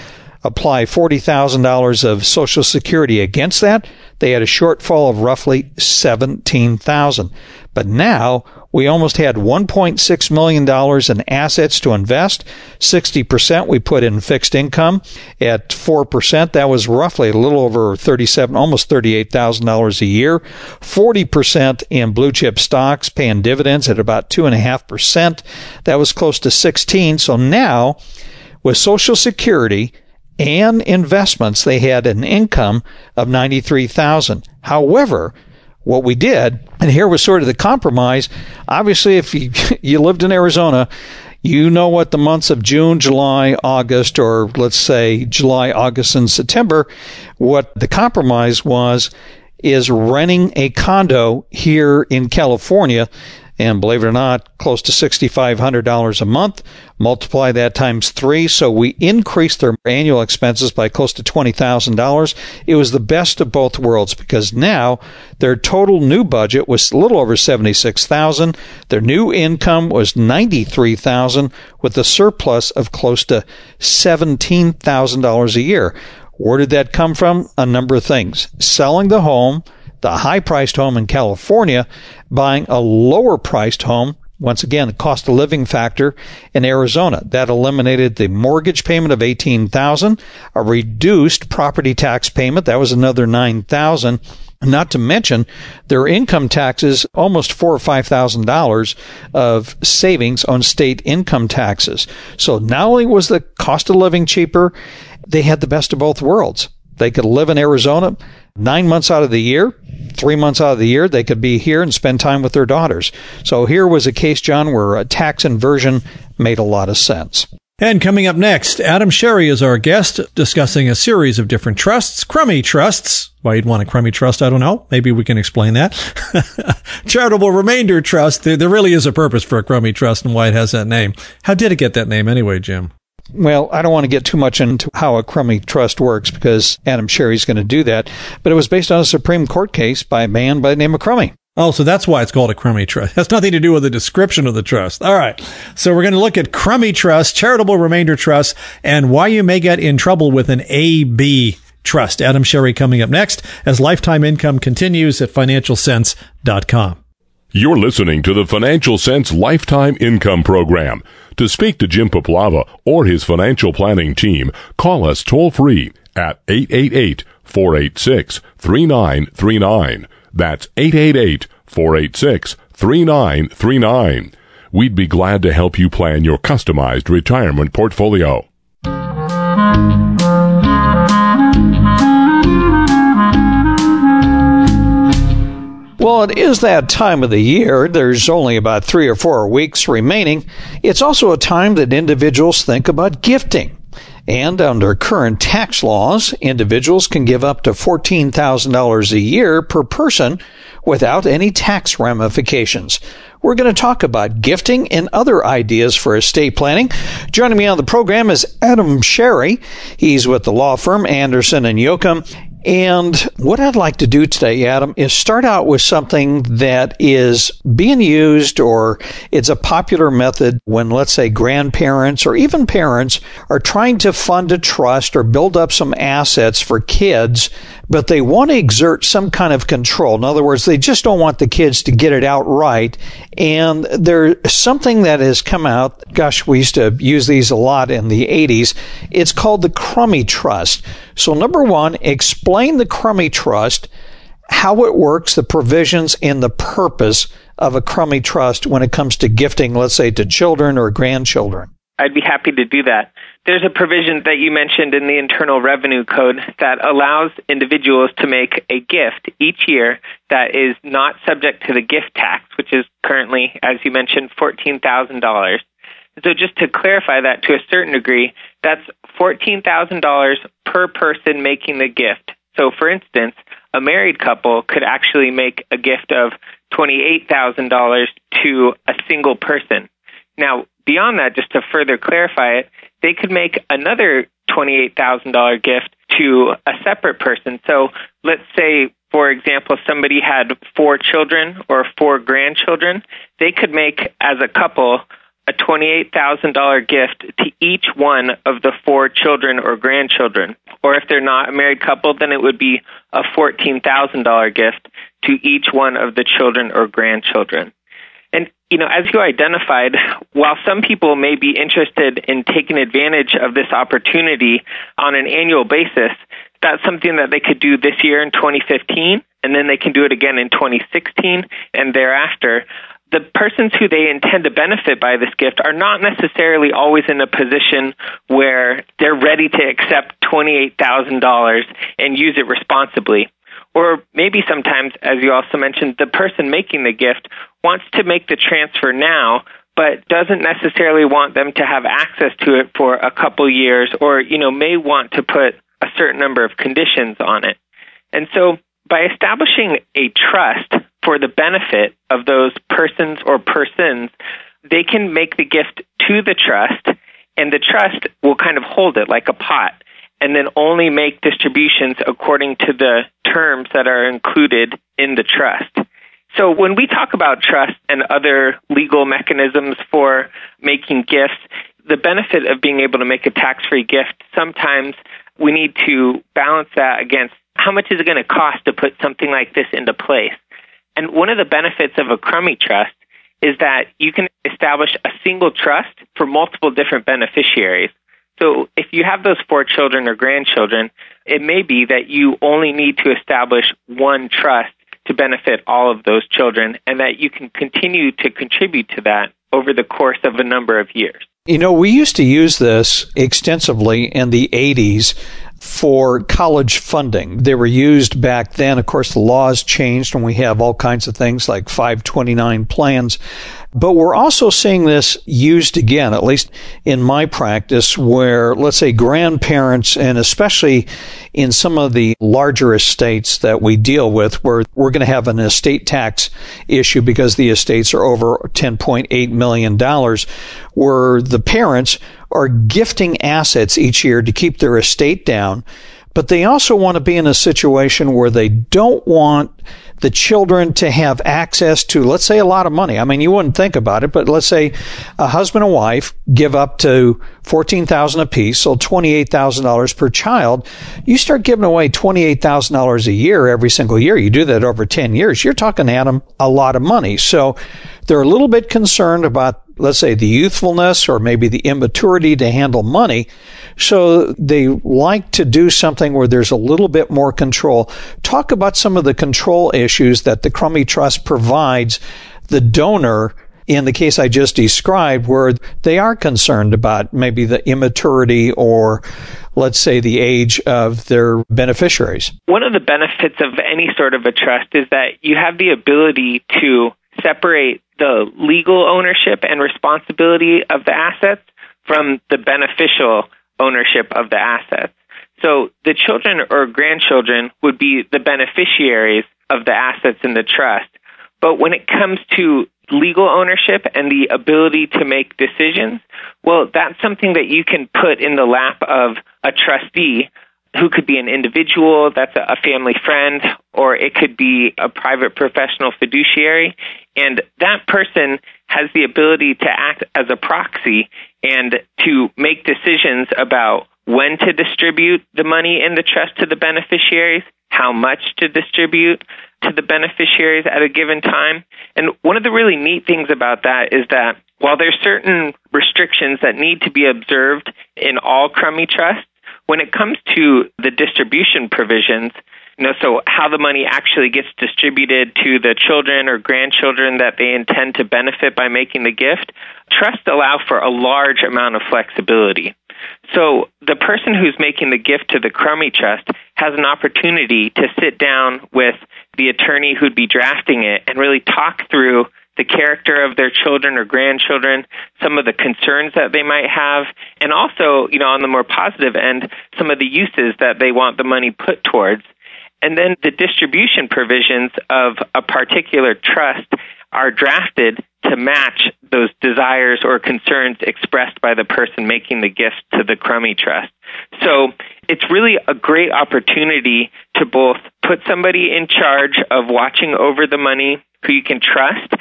apply forty thousand dollars of Social Security against that, they had a shortfall of roughly seventeen thousand dollars. But now we almost had one point six million dollars in assets to invest. sixty percent we put in fixed income at four percent. That was roughly a little over thirty-seven, almost thirty-eight thousand dollars a year. forty percent in blue chip stocks, paying dividends at about two point five percent. That was close to sixteen. So now, with Social Security and investments, they had an income of ninety-three thousand dollars. However, what we did, and here was sort of the compromise, obviously if you, you lived in Arizona, you know what the months of June, July, August, or let's say July, August, and September, what the compromise was is renting a condo here in California, and believe it or not, close to six thousand five hundred dollars a month. Multiply that times three. So we increased their annual expenses by close to twenty thousand dollars. It was the best of both worlds because now their total new budget was a little over seventy-six thousand dollars. Their new income was ninety-three thousand dollars with a surplus of close to seventeen thousand dollars a year. Where did that come from? A number of things. Selling the home, the high-priced home in California, buying a lower-priced home, once again, the cost of living factor in Arizona. That eliminated the mortgage payment of eighteen thousand dollars, a reduced property tax payment, that was another nine thousand dollars. Not to mention their income taxes, almost four or five thousand dollars of savings on state income taxes. So not only was the cost of living cheaper, they had the best of both worlds. They could live in Arizona nine months out of the year, three months out of the year. They could be here and spend time with their daughters. So here was a case, John, where a tax inversion made a lot of sense. And coming up next, Adam Sherry is our guest, discussing a series of different trusts, crummy trusts. Why you'd want a crummy trust, I don't know. Maybe we can explain that. Charitable Remainder Trust. There, there really is a purpose for a crummy trust and why it has that name. How did it get that name anyway, Jim? Well, I don't want to get too much into how a crummy trust works because Adam Sherry's going to do that, but it was based on a Supreme Court case by a man by the name of Crummy. Oh, so that's why it's called a crummy trust. It has nothing to do with the description of the trust. All right. So we're going to look at crummy trust, charitable remainder trust, and why you may get in trouble with an A B trust. Adam Sherry coming up next as Lifetime Income continues at financial sense dot com. You're listening to the Financial Sense Lifetime Income Program. To speak to Jim Poplava or his financial planning team, call us toll-free at eight eight eight, four eight six, three nine three nine. That's eight eight eight, four eight six, three nine three nine. We'd be glad to help you plan your customized retirement portfolio. Well, it is that time of the year. There's only about three or four weeks remaining. It's also a time that individuals think about gifting. And under current tax laws, individuals can give up to fourteen thousand dollars a year per person without any tax ramifications. We're going to talk about gifting and other ideas for estate planning. Joining me on the program is Adam Sherry. He's with the law firm Anderson and Yoakum. And what I'd like to do today, Adam, is start out with something that is being used, or it's a popular method when, let's say, grandparents or even parents are trying to fund a trust or build up some assets for kids, but they want to exert some kind of control. In other words, they just don't want the kids to get it outright. And there's something that has come out. Gosh, we used to use these a lot in the eighties. It's called the Crummy Trust. So number one, explain the Crummy Trust, how it works, the provisions, and the purpose of a Crummy Trust when it comes to gifting, let's say, to children or grandchildren. I'd be happy to do that. There's a provision that you mentioned in the Internal Revenue Code that allows individuals to make a gift each year that is not subject to the gift tax, which is currently, as you mentioned, fourteen thousand dollars. So just to clarify that to a certain degree, that's fourteen thousand dollars per person making the gift. So for instance, a married couple could actually make a gift of twenty-eight thousand dollars to a single person. Now, beyond that, just to further clarify it, they could make another twenty-eight thousand dollars gift to a separate person. So let's say, for example, somebody had four children or four grandchildren. They could make, as a couple, a twenty-eight thousand dollars gift to each one of the four children or grandchildren. Or if they're not a married couple, then it would be a fourteen thousand dollars gift to each one of the children or grandchildren. And, you know, as you identified, while some people may be interested in taking advantage of this opportunity on an annual basis, that's something that they could do this year in twenty fifteen, and then they can do it again in twenty sixteen and thereafter. The persons who they intend to benefit by this gift are not necessarily always in a position where they're ready to accept twenty-eight thousand dollars and use it responsibly. Or maybe sometimes, as you also mentioned, the person making the gift wants to make the transfer now, but doesn't necessarily want them to have access to it for a couple years, or, you know, may want to put a certain number of conditions on it. And so by establishing a trust for the benefit of those persons or persons, they can make the gift to the trust, and the trust will kind of hold it like a pot, and then only make distributions according to the terms that are included in the trust. So when we talk about trust and other legal mechanisms for making gifts, the benefit of being able to make a tax-free gift, sometimes we need to balance that against how much is it going to cost to put something like this into place. And one of the benefits of a crummy trust is that you can establish a single trust for multiple different beneficiaries. So if you have those four children or grandchildren, it may be that you only need to establish one trust to benefit all of those children, and that you can continue to contribute to that over the course of a number of years. You know, we used to use this extensively in the eighties for college funding. They were used back then. Of course, the laws changed, and we have all kinds of things like five twenty-nine plans. But we're also seeing this used again, at least in my practice, where, let's say, grandparents, and especially in some of the larger estates that we deal with, where we're going to have an estate tax issue because the estates are over ten point eight million dollars, where the parents are gifting assets each year to keep their estate down, but they also want to be in a situation where they don't want the children to have access to, let's say, a lot of money. I mean, you wouldn't think about it, but let's say a husband and wife give up to fourteen thousand dollars apiece, so twenty-eight thousand dollars per child. You start giving away twenty-eight thousand dollars a year every single year. You do that over ten years. You're talking Adam a lot of money. So they're a little bit concerned about, let's say, the youthfulness or maybe the immaturity to handle money. So they like to do something where there's a little bit more control. Talk about some of the control issues that the Crummy Trust provides the donor in the case I just described, where they are concerned about maybe the immaturity or, let's say, the age of their beneficiaries. One of the benefits of any sort of a trust is that you have the ability to separate the legal ownership and responsibility of the assets from the beneficial ownership of the assets. So the children or grandchildren would be the beneficiaries of the assets in the trust. But when it comes to legal ownership and the ability to make decisions, well, that's something that you can put in the lap of a trustee, who could be an individual, that's a family friend, or it could be a private professional fiduciary. And that person has the ability to act as a proxy and to make decisions about when to distribute the money in the trust to the beneficiaries, how much to distribute to the beneficiaries at a given time. And one of the really neat things about that is that while there's certain restrictions that need to be observed in all crummy trusts, when it comes to the distribution provisions, you know, so how the money actually gets distributed to the children or grandchildren that they intend to benefit by making the gift, trusts allow for a large amount of flexibility. So the person who's making the gift to the Crummy Trust has an opportunity to sit down with the attorney who'd be drafting it and really talk through the character of their children or grandchildren, some of the concerns that they might have, and also, you know, on the more positive end, some of the uses that they want the money put towards. And then the distribution provisions of a particular trust are drafted to match those desires or concerns expressed by the person making the gift to the Crummy Trust. So it's really a great opportunity to both put somebody in charge of watching over the money who you can trust,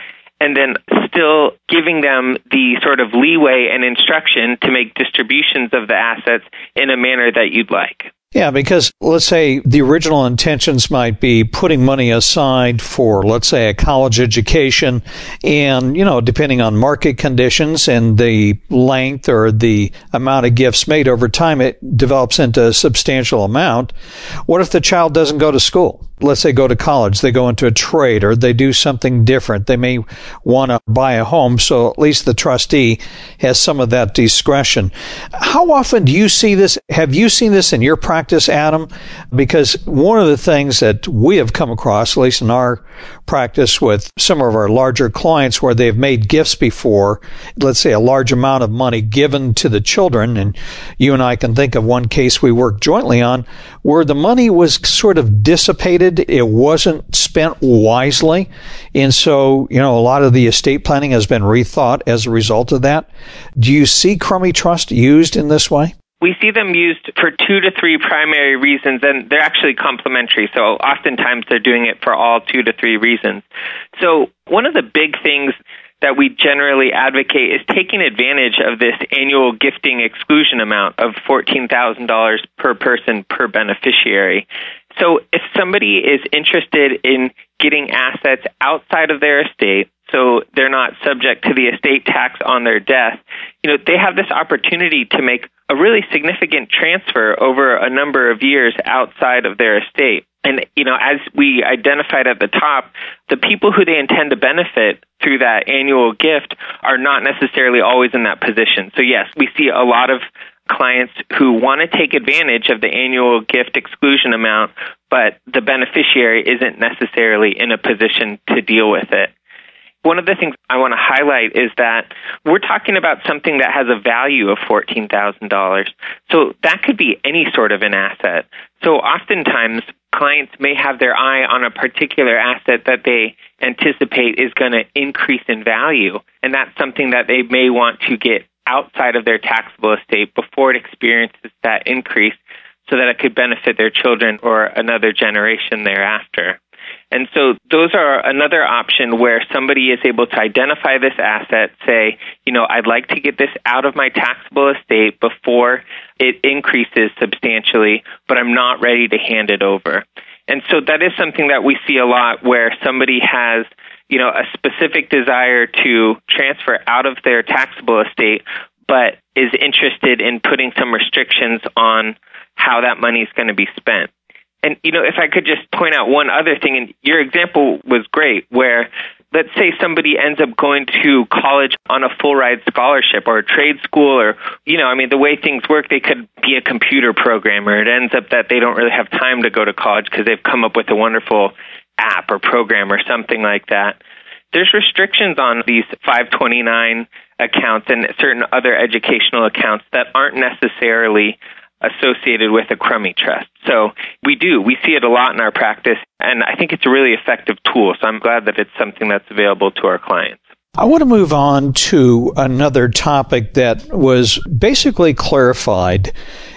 and then still giving them the sort of leeway and instruction to make distributions of the assets in a manner that you'd like. Yeah, because let's say the original intentions might be putting money aside for, let's say, a college education, and, you know, depending on market conditions and the length or the amount of gifts made over time, it develops into a substantial amount. What if the child doesn't go to school? Let's say go to college, they go into a trade, or they do something different. They may want to buy a home, so at least the trustee has some of that discretion. How often do you see this? Have you seen this in your practice, Adam? Because one of the things that we have come across, at least in our practice with some of our larger clients, where they've made gifts before, let's say a large amount of money given to the children, and you and I can think of one case we worked jointly on, where the money was sort of dissipated. It wasn't spent wisely. And so, you know, a lot of the estate planning has been rethought as a result of that. Do you see crummy trust used in this way? We see them used for two to three primary reasons, and they're actually complementary. So oftentimes they're doing it for all two to three reasons. So one of the big things that we generally advocate is taking advantage of this annual gifting exclusion amount of fourteen thousand dollars per person per beneficiary. So if somebody is interested in getting assets outside of their estate, so they're not subject to the estate tax on their death, you know, they have this opportunity to make a really significant transfer over a number of years outside of their estate. And, you know, as we identified at the top, the people who they intend to benefit through that annual gift are not necessarily always in that position. So yes, we see a lot of clients who want to take advantage of the annual gift exclusion amount, but the beneficiary isn't necessarily in a position to deal with it. One of the things I want to highlight is that we're talking about something that has a value of fourteen thousand dollars. So that could be any sort of an asset. So oftentimes, clients may have their eye on a particular asset that they anticipate is going to increase in value, and that's something that they may want to get outside of their taxable estate before it experiences that increase, so that it could benefit their children or another generation thereafter. And so those are another option where somebody is able to identify this asset, say, you know, I'd like to get this out of my taxable estate before it increases substantially, but I'm not ready to hand it over. And so that is something that we see a lot, where somebody has, you know, a specific desire to transfer out of their taxable estate, but is interested in putting some restrictions on how that money is going to be spent. And, you know, if I could just point out one other thing, and your example was great, where let's say somebody ends up going to college on a full ride scholarship or a trade school, or, you know, I mean, the way things work, they could be a computer programmer. It ends up that they don't really have time to go to college because they've come up with a wonderful app or program or something like that. There's restrictions on these five twenty-nine accounts and certain other educational accounts that aren't necessarily associated with a crummy trust. So we do. We see it a lot in our practice, and I think it's a really effective tool. So I'm glad that it's something that's available to our clients. I want to move on to another topic that was basically clarified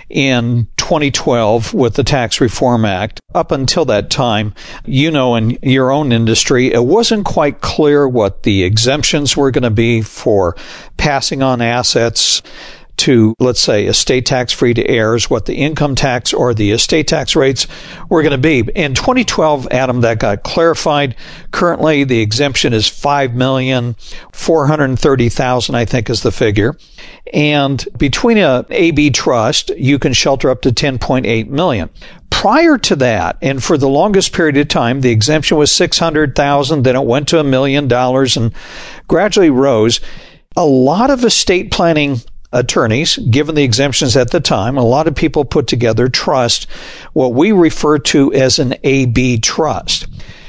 in twenty twelve with the Tax Reform Act. Up until that time, you know, in your own industry, it wasn't quite clear what the exemptions were going to be for passing on assets to, let's say, estate tax free to heirs, what the income tax or the estate tax rates were going to be. In twenty twelve, Adam, that got clarified. Currently, the exemption is five million four hundred thirty thousand dollars, I think is the figure. And between a A B trust, you can shelter up to ten point eight million dollars. Prior to that, and for the longest period of time, the exemption was six hundred thousand dollars, then it went to a million dollars and gradually rose. A lot of estate planning attorneys, given the exemptions at the time, a lot of people put together trust, what we refer to as an A B trust.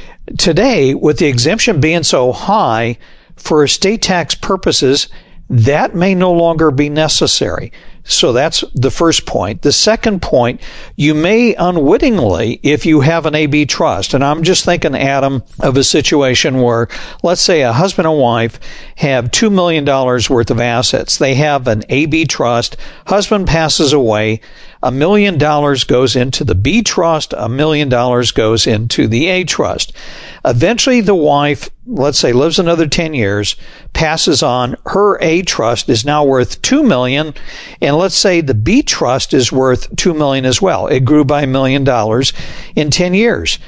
Today, with the exemption being so high, for estate tax purposes, that may no longer be necessary. So that's the first point. The second point, you may unwittingly, if you have an A B trust, and I'm just thinking, Adam, of a situation where, let's say a husband and wife have two million dollars worth of assets. They have an A B trust. Husband passes away. a million dollars goes into the B trust, a million dollars goes into the A trust. Eventually, the wife, let's say, lives another ten years, passes on. Her A trust is now worth two million dollars, and let's say the B trust is worth two million dollars as well. It grew by a million dollars in ten years.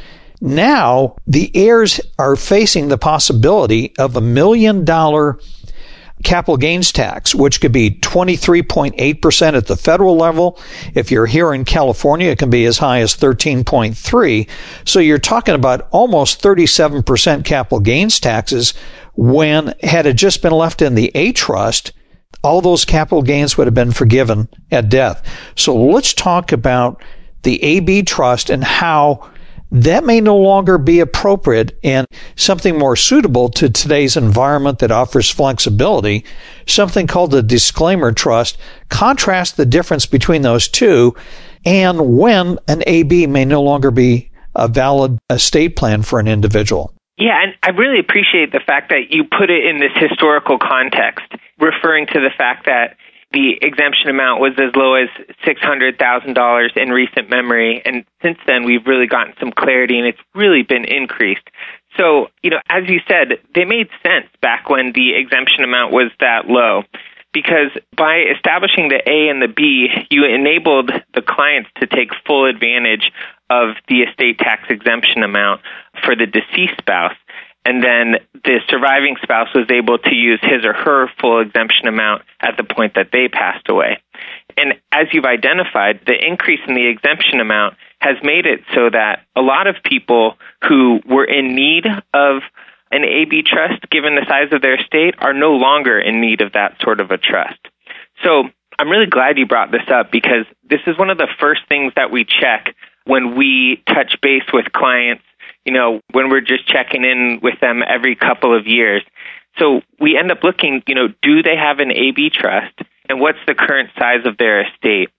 Now, the heirs are facing the possibility of a million dollar capital gains tax, which could be twenty-three point eight percent at the federal level. If you're here in California, it can be as high as thirteen point three. So you're talking about almost thirty-seven percent capital gains taxes when, had it just been left in the A trust, all those capital gains would have been forgiven at death. So let's talk about the A B trust and how that may no longer be appropriate, and something more suitable to today's environment that offers flexibility, something called the disclaimer trust. Contrast the difference between those two and when an A B may no longer be a valid estate plan for an individual. Yeah, and I really appreciate the fact that you put it in this historical context, referring to the fact that the exemption amount was as low as six hundred thousand dollars in recent memory. And since then, we've really gotten some clarity, and it's really been increased. So, you know, as you said, they made sense back when the exemption amount was that low, because by establishing the A and the B, you enabled the clients to take full advantage of the estate tax exemption amount for the deceased spouse. And then the surviving spouse was able to use his or her full exemption amount at the point that they passed away. And as you've identified, the increase in the exemption amount has made it so that a lot of people who were in need of an A B trust, given the size of their estate, are no longer in need of that sort of a trust. So I'm really glad you brought this up, because this is one of the first things that we check when we touch base with clients, you know, when we're just checking in with them every couple of years. So we end up looking, you know, do they have an A B trust, and what's the current size of their estate?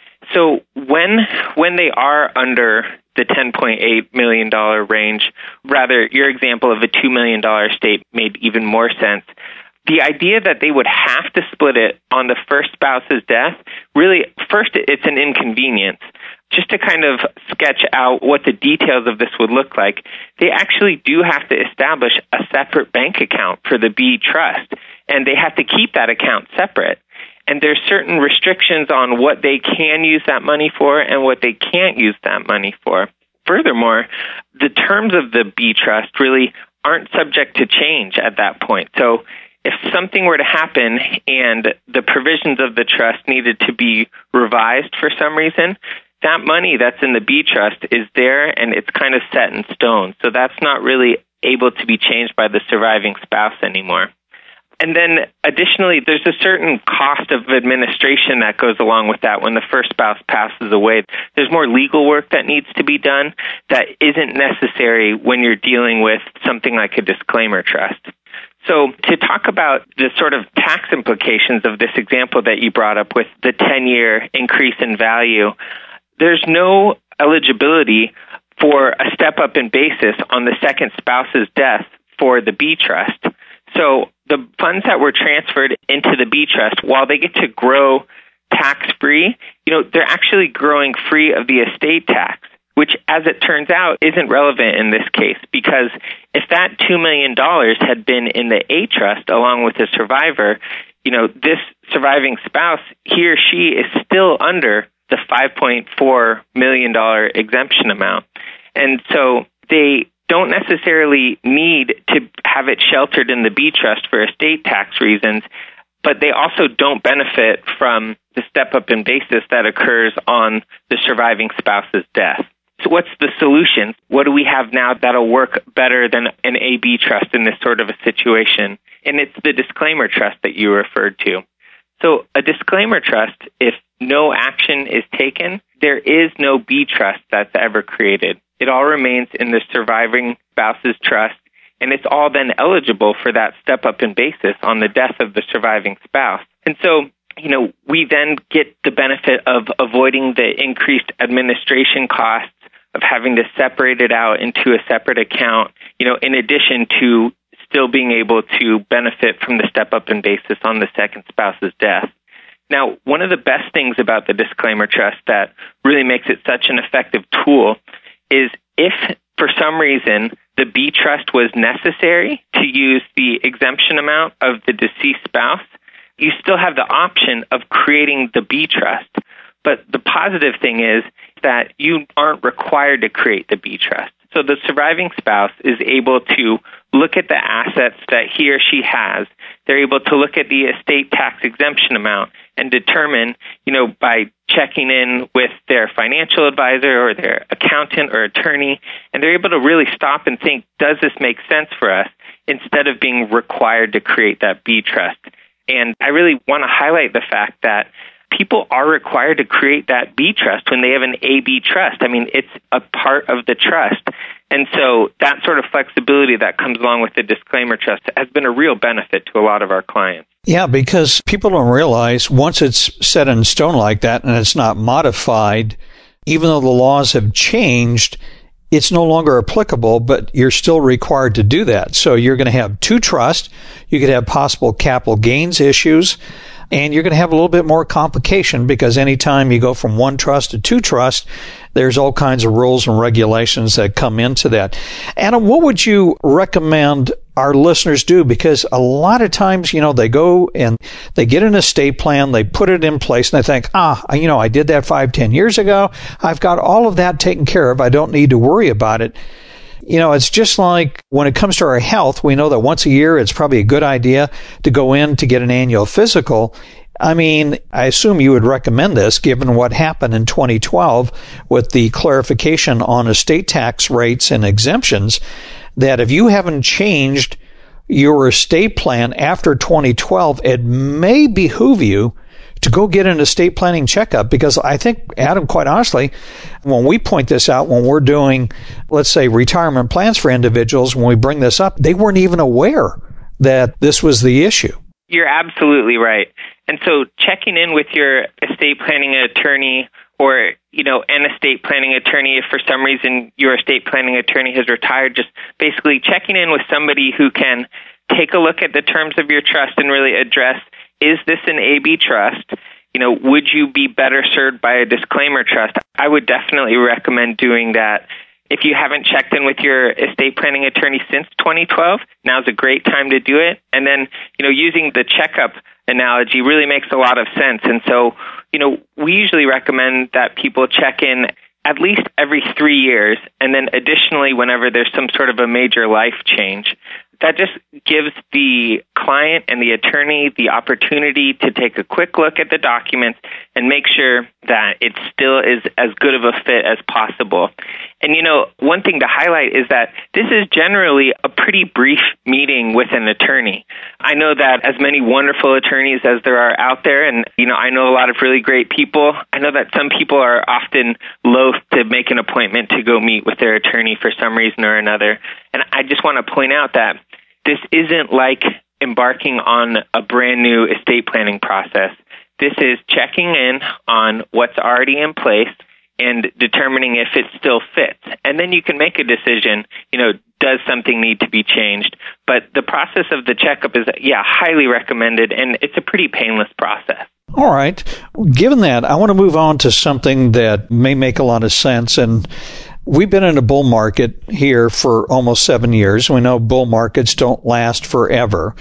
So when when they are under the ten point eight million dollars range, rather, your example of a two million dollars estate made even more sense. The idea that they would have to split it on the first spouse's death, really, first, it's an inconvenience. Just to kind of sketch out what the details of this would look like, they actually do have to establish a separate bank account for the B trust, and they have to keep that account separate. And there's certain restrictions on what they can use that money for and what they can't use that money for. Furthermore, the terms of the B trust really aren't subject to change at that point. So if something were to happen and the provisions of the trust needed to be revised for some reason, that money that's in the B trust is there, and it's kind of set in stone. So that's not really able to be changed by the surviving spouse anymore. And then additionally, there's a certain cost of administration that goes along with that when the first spouse passes away. There's more legal work that needs to be done that isn't necessary when you're dealing with something like a disclaimer trust. So to talk about the sort of tax implications of this example that you brought up with the ten-year increase in value, there's no eligibility for a step-up in basis on the second spouse's death for the B trust. So the funds that were transferred into the B trust, while they get to grow tax-free, you know, they're actually growing free of the estate tax, which, as it turns out, isn't relevant in this case, because if that two million dollars had been in the A trust along with the survivor, you know, this surviving spouse, he or she is still under the five point four million dollars exemption amount. And so they don't necessarily need to have it sheltered in the B trust for estate tax reasons, but they also don't benefit from the step-up in basis that occurs on the surviving spouse's death. So what's the solution? What do we have now that'll work better than an A B trust in this sort of a situation? And it's the disclaimer trust that you referred to. So a disclaimer trust, if no action is taken, there is no B trust that's ever created. It all remains in the surviving spouse's trust, and it's all then eligible for that step-up in basis on the death of the surviving spouse. And so, you know, we then get the benefit of avoiding the increased administration costs of having to separate it out into a separate account, you know, in addition to still being able to benefit from the step-up in basis on the second spouse's death. Now, one of the best things about the disclaimer trust that really makes it such an effective tool is if, for some reason, the B trust was necessary to use the exemption amount of the deceased spouse, you still have the option of creating the B trust. But the positive thing is that you aren't required to create the B trust. So the surviving spouse is able to look at the assets that he or she has. They're able to look at the estate tax exemption amount and determine, you know, by checking in with their financial advisor or their accountant or attorney, and they're able to really stop and think, does this make sense for us, instead of being required to create that B trust. And I really want to highlight the fact that people are required to create that B trust when they have an A B trust. I mean, it's a part of the trust. And so that sort of flexibility that comes along with the disclaimer trust has been a real benefit to a lot of our clients. Yeah, because people don't realize once it's set in stone like that and it's not modified, even though the laws have changed, it's no longer applicable, but you're still required to do that. So you're going to have two trusts. You could have possible capital gains issues. And you're going to have a little bit more complication because anytime you go from one trust to two trusts, there's all kinds of rules and regulations that come into that. Adam, what would you recommend our listeners do? Because a lot of times, you know, they go and they get an estate plan, they put it in place, and they think, ah, you know, I did that five, ten years ago. I've got all of that taken care of. I don't need to worry about it. You know, it's just like when it comes to our health, we know that once a year, it's probably a good idea to go in to get an annual physical. I mean, I assume you would recommend this given what happened in twenty twelve with the clarification on estate tax rates and exemptions, that if you haven't changed your estate plan after twenty twelve, it may behoove you to go get an estate planning checkup, because I think, Adam, quite honestly, when we point this out, when we're doing, let's say, retirement plans for individuals, when we bring this up, they weren't even aware that this was the issue. You're absolutely right. And so checking in with your estate planning attorney or, you know, an estate planning attorney, if for some reason your estate planning attorney has retired, just basically checking in with somebody who can take a look at the terms of your trust and really address, is this an A B trust? You know, would you be better served by a disclaimer trust? I would definitely recommend doing that. If you haven't checked in with your estate planning attorney since twenty twelve, now's a great time to do it. And then, you know, using the checkup analogy really makes a lot of sense. And so, you know, we usually recommend that people check in at least every three years, and then additionally whenever there's some sort of a major life change. That just gives the client and the attorney the opportunity to take a quick look at the documents and make sure that it still is as good of a fit as possible. And, you know, one thing to highlight is that this is generally a pretty brief meeting with an attorney. I know that as many wonderful attorneys as there are out there, and, you know, I know a lot of really great people. I know that some people are often loath to make an appointment to go meet with their attorney for some reason or another. And I just want to point out that this isn't like embarking on a brand new estate planning process. This is checking in on what's already in place and determining if it still fits. And then you can make a decision, you know, does something need to be changed? But the process of the checkup is, yeah, highly recommended, and it's a pretty painless process. All right. Given that, I want to move on to something that may make a lot of sense. And we've been in a bull market here for almost seven years. We know bull markets don't last forever.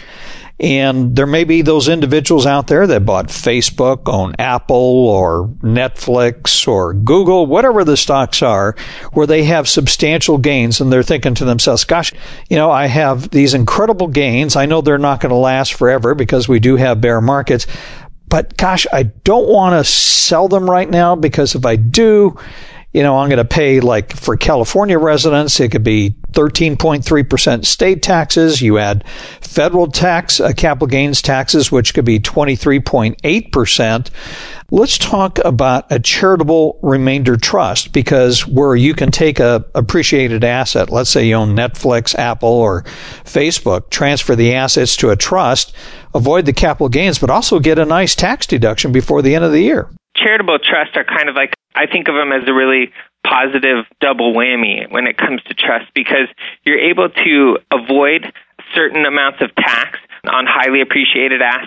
And there may be those individuals out there that bought Facebook, own Apple or Netflix or Google, whatever the stocks are, where they have substantial gains, and they're thinking to themselves, gosh, you know, I have these incredible gains. I know they're not going to last forever because we do have bear markets. But gosh, I don't want to sell them right now, because if I do, you know, I'm going to pay, like for California residents, it could be thirteen point three percent state taxes. You add federal tax, uh, capital gains taxes, which could be twenty-three point eight percent. Let's talk about a charitable remainder trust, because where you can take a appreciated asset, let's say you own Netflix, Apple, or Facebook, transfer the assets to a trust, avoid the capital gains, but also get a nice tax deduction before the end of the year. Charitable trusts are kind of like, I think of them as a really positive double whammy when it comes to trust, because you're able to avoid certain amounts of tax on highly appreciated assets.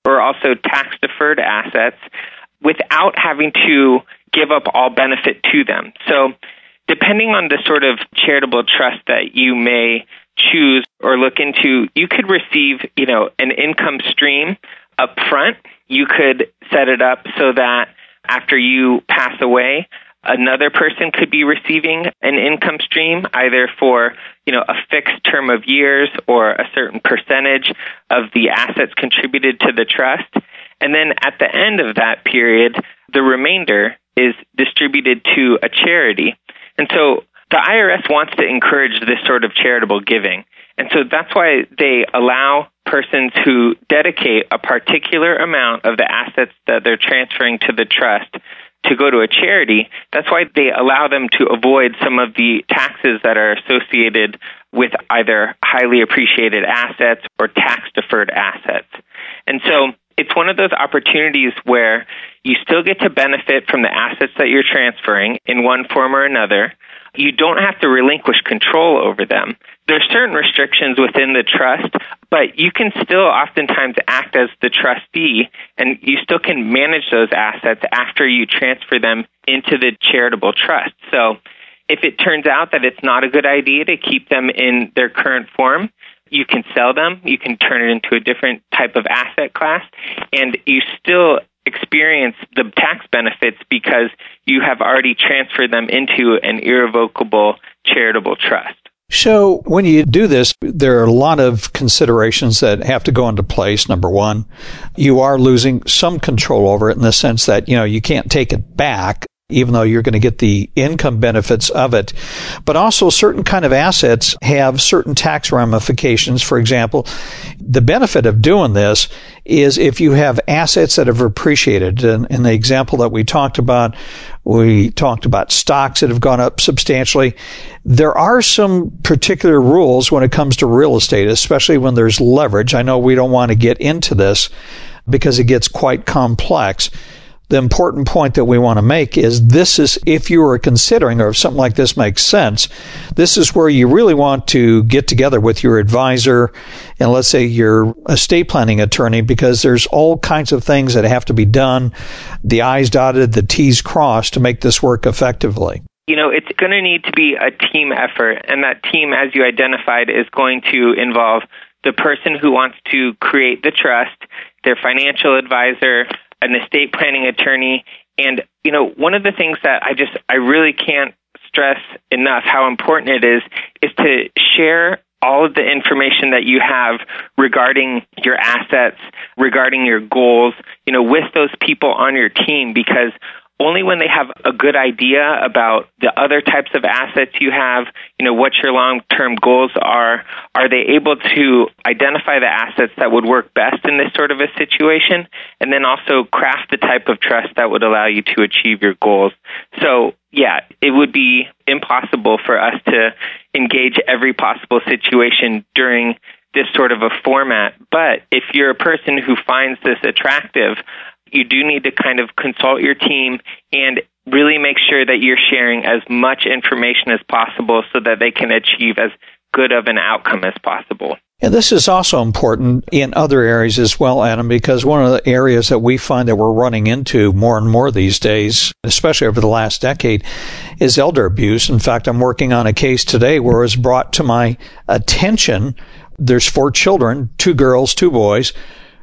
or also tax-deferred assets without having to give up all benefit to them. So depending on the sort of charitable trust that you may choose or look into, you could receive, you know, an income stream up front. You could set it up so that after you pass away, another person could be receiving an income stream, either for, you know, a fixed term of years or a certain percentage of the assets contributed to the trust. And then at the end of that period, the remainder is distributed to a charity. And so the I R S wants to encourage this sort of charitable giving. And so that's why they allow persons who dedicate a particular amount of the assets that they're transferring to the trust to go to a charity. That's why they allow them to avoid some of the taxes that are associated with either highly appreciated assets or tax-deferred assets. And so it's one of those opportunities where you still get to benefit from the assets that you're transferring in one form or another. You don't have to relinquish control over them. There's certain restrictions within the trust, but you can still oftentimes act as the trustee, and you still can manage those assets after you transfer them into the charitable trust. So if it turns out that it's not a good idea to keep them in their current form, you can sell them, you can turn it into a different type of asset class, and you still experience the tax benefits because you have already transferred them into an irrevocable charitable trust. So when you do this, there are a lot of considerations that have to go into place. Number one, you are losing some control over it in the sense that, you know, you can't take it back, even though you're going to get the income benefits of it. But also certain kind of assets have certain tax ramifications. For example, the benefit of doing this is if you have assets that have appreciated. And in the example that we talked about, we talked about stocks that have gone up substantially. There are some particular rules when it comes to real estate, especially when there's leverage. I know we don't want to get into this because it gets quite complex. The important point that we want to make is this is, if you are considering, or if something like this makes sense, this is where you really want to get together with your advisor and let's say your estate planning attorney, because there's all kinds of things that have to be done, the I's dotted, the T's crossed to make this work effectively. You know, it's going to need to be a team effort, and that team, as you identified, is going to involve the person who wants to create the trust, their financial advisor, an estate planning attorney. And, you know, one of the things that I just, I really can't stress enough how important it is, is to share all of the information that you have regarding your assets, regarding your goals, you know, with those people on your team, because only when they have a good idea about the other types of assets you have, you know, what your long-term goals are, are they able to identify the assets that would work best in this sort of a situation, and then also craft the type of trust that would allow you to achieve your goals. So, yeah, it would be impossible for us to engage every possible situation during this sort of a format. But if you're a person who finds this attractive, you do need to kind of consult your team and really make sure that you're sharing as much information as possible so that they can achieve as good of an outcome as possible. And this is also important in other areas as well, Adam, because one of the areas that we find that we're running into more and more these days, especially over the last decade, is elder abuse. In fact, I'm working on a case today where it was brought to my attention. There's four children, two girls, two boys.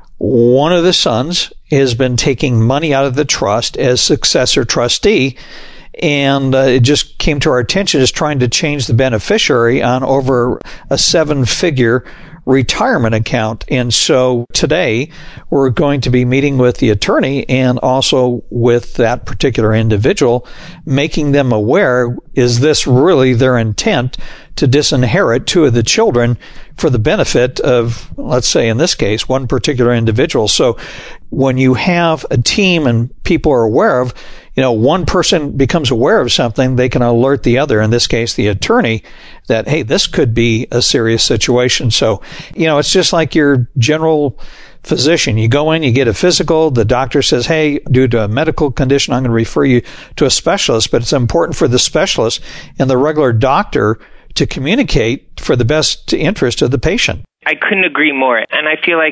One of the sons has been taking money out of the trust as successor trustee, and uh, it just came to our attention as trying to change the beneficiary on over a seven-figure retirement account. And so today we're going to be meeting with the attorney and also with that particular individual, making them aware, is this really their intent to disinherit two of the children for the benefit of, let's say in this case, one particular individual. So when you have a team and people are aware of, you know, one person becomes aware of something, they can alert the other, in this case, the attorney, that, hey, this could be a serious situation. So, you know, it's just like your general physician. You go in, you get a physical, the doctor says, hey, due to a medical condition, I'm going to refer you to a specialist, but it's important for the specialist and the regular doctor to communicate for the best interest of the patient. I couldn't agree more. And I feel like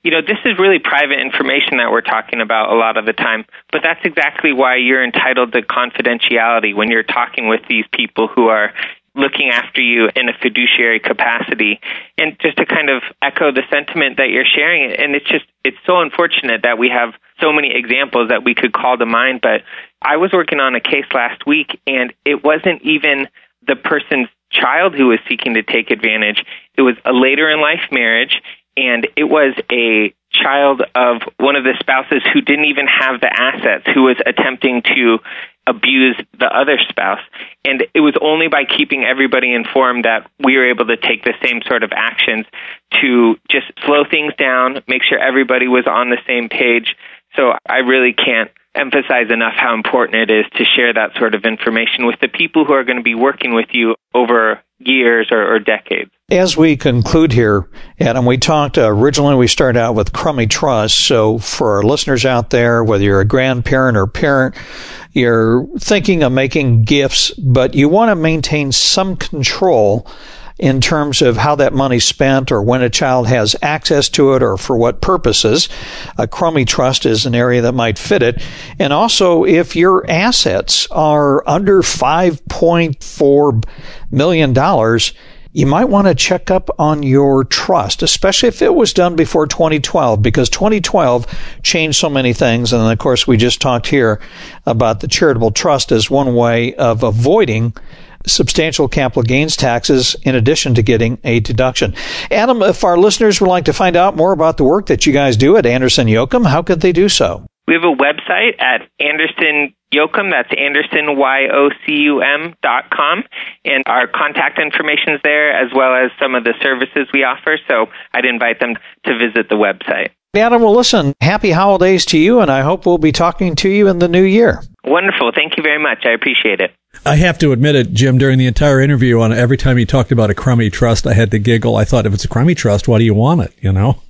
you know, this is really private information that we're talking about a lot of the time, but that's exactly why you're entitled to confidentiality when you're talking with these people who are looking after you in a fiduciary capacity. And just to kind of echo the sentiment that you're sharing, and it's just, it's so unfortunate that we have so many examples that we could call to mind, but I was working on a case last week, and it wasn't even the person's child who was seeking to take advantage. It was a later in life marriage, and it was a child of one of the spouses who didn't even have the assets, who was attempting to abuse the other spouse. And it was only by keeping everybody informed that we were able to take the same sort of actions to just slow things down, make sure everybody was on the same page. So I really can't emphasize enough how important it is to share that sort of information with the people who are going to be working with you over years or, or decades. As we conclude here, Adam, we talked uh, originally, we started out with crummy trust. So for our listeners out there, whether you're a grandparent or parent, you're thinking of making gifts, but you want to maintain some control in terms of how that money's spent or when a child has access to it or for what purposes. A crummy trust is an area that might fit it. And also, if your assets are under five point four million dollars, you might want to check up on your trust, especially if it was done before twenty twelve, because twenty twelve changed so many things. And of course, we just talked here about the charitable trust as one way of avoiding substantial capital gains taxes in addition to getting a deduction. Adam, if our listeners would like to find out more about the work that you guys do at Anderson Yocum, how could they do so? We have a website at Anderson Yocum, that's Anderson, Y O C U M dot com, and our contact information is there as well as some of the services we offer, so I'd invite them to visit the website. Adam, well, listen, happy holidays to you, and I hope we'll be talking to you in the new year. Wonderful. Thank you very much. I appreciate it. I have to admit it, Jim, during the entire interview, on every time he talked about a crummy trust, I had to giggle. I thought, if it's a crummy trust, why do you want it, you know?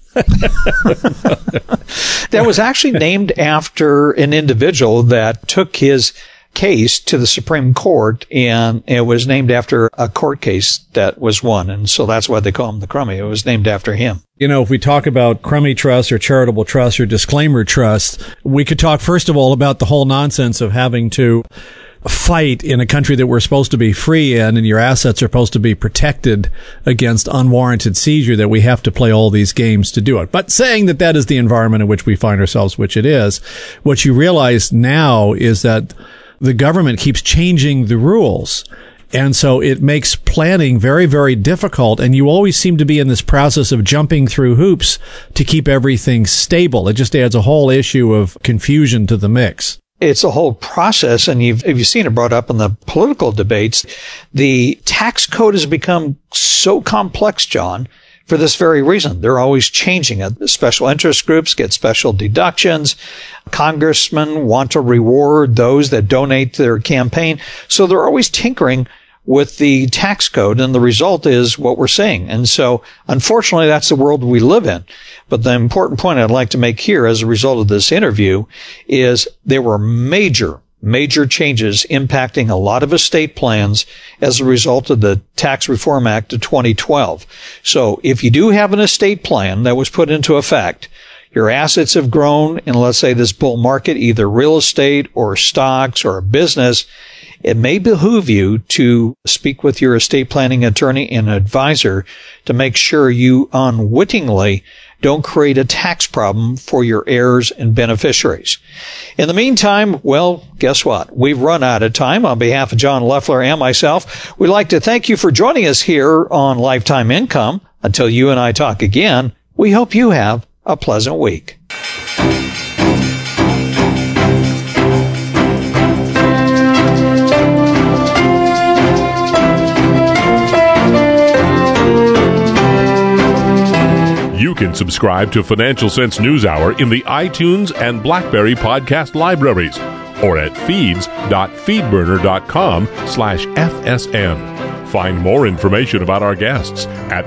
That was actually named after an individual that took his case to the Supreme Court, and it was named after a court case that was won, and so that's why they call him the crummy. It was named after him. You know, if we talk about crummy trust or charitable trust or disclaimer trust, we could talk first of all about the whole nonsense of having to fight in a country that we're supposed to be free in, and your assets are supposed to be protected against unwarranted seizure, that we have to play all these games to do it. But saying that that is the environment in which we find ourselves, which it is, what you realize now is that the government keeps changing the rules. And so it makes planning very, very difficult. And you always seem to be in this process of jumping through hoops to keep everything stable. It just adds a whole issue of confusion to the mix. It's a whole process, and you've, if you've seen it brought up in the political debates, the tax code has become so complex, John, for this very reason. They're always changing it. Special interest groups get special deductions. Congressmen want to reward those that donate to their campaign. So they're always tinkering with the tax code, and the result is what we're seeing. And so, unfortunately, that's the world we live in. But the important point I'd like to make here as a result of this interview is there were major, major changes impacting a lot of estate plans as a result of the Tax Reform Act of twenty twelve. So if you do have an estate plan that was put into effect, your assets have grown in, let's say, this bull market, either real estate or stocks or a business, it may behoove you to speak with your estate planning attorney and advisor to make sure you unwittingly don't create a tax problem for your heirs and beneficiaries. In the meantime, well, guess what? We've run out of time. On behalf of John Loeffler and myself, we'd like to thank you for joining us here on Lifetime Income. Until you and I talk again, we hope you have a pleasant week. You can subscribe to Financial Sense News Hour in the iTunes and BlackBerry podcast libraries or at feeds.feedburner.com slash FSN. Find more information about our guests at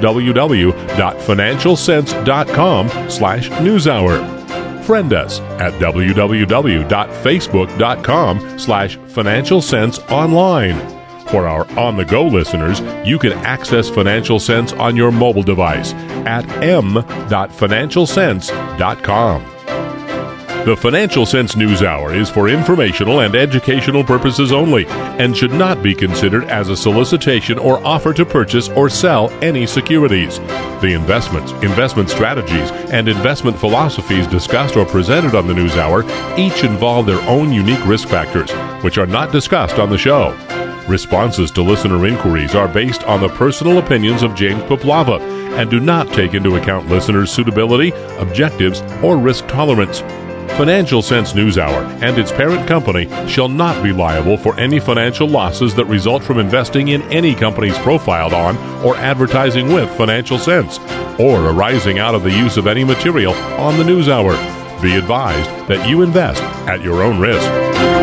www.financialsense.com slash newshour. Friend us at www.facebook.com slash financial sense online For our on-the-go listeners, you can access Financial Sense on your mobile device at m dot financial sense dot com. The Financial Sense News Hour is for informational and educational purposes only and should not be considered as a solicitation or offer to purchase or sell any securities. The investments, investment strategies, and investment philosophies discussed or presented on the News Hour each involve their own unique risk factors, which are not discussed on the show. Responses to listener inquiries are based on the personal opinions of James Poplava and do not take into account listeners' suitability, objectives, or risk tolerance. Financial Sense News Hour and its parent company shall not be liable for any financial losses that result from investing in any companies profiled on or advertising with Financial Sense, or arising out of the use of any material on the News Hour. Be advised that you invest at your own risk.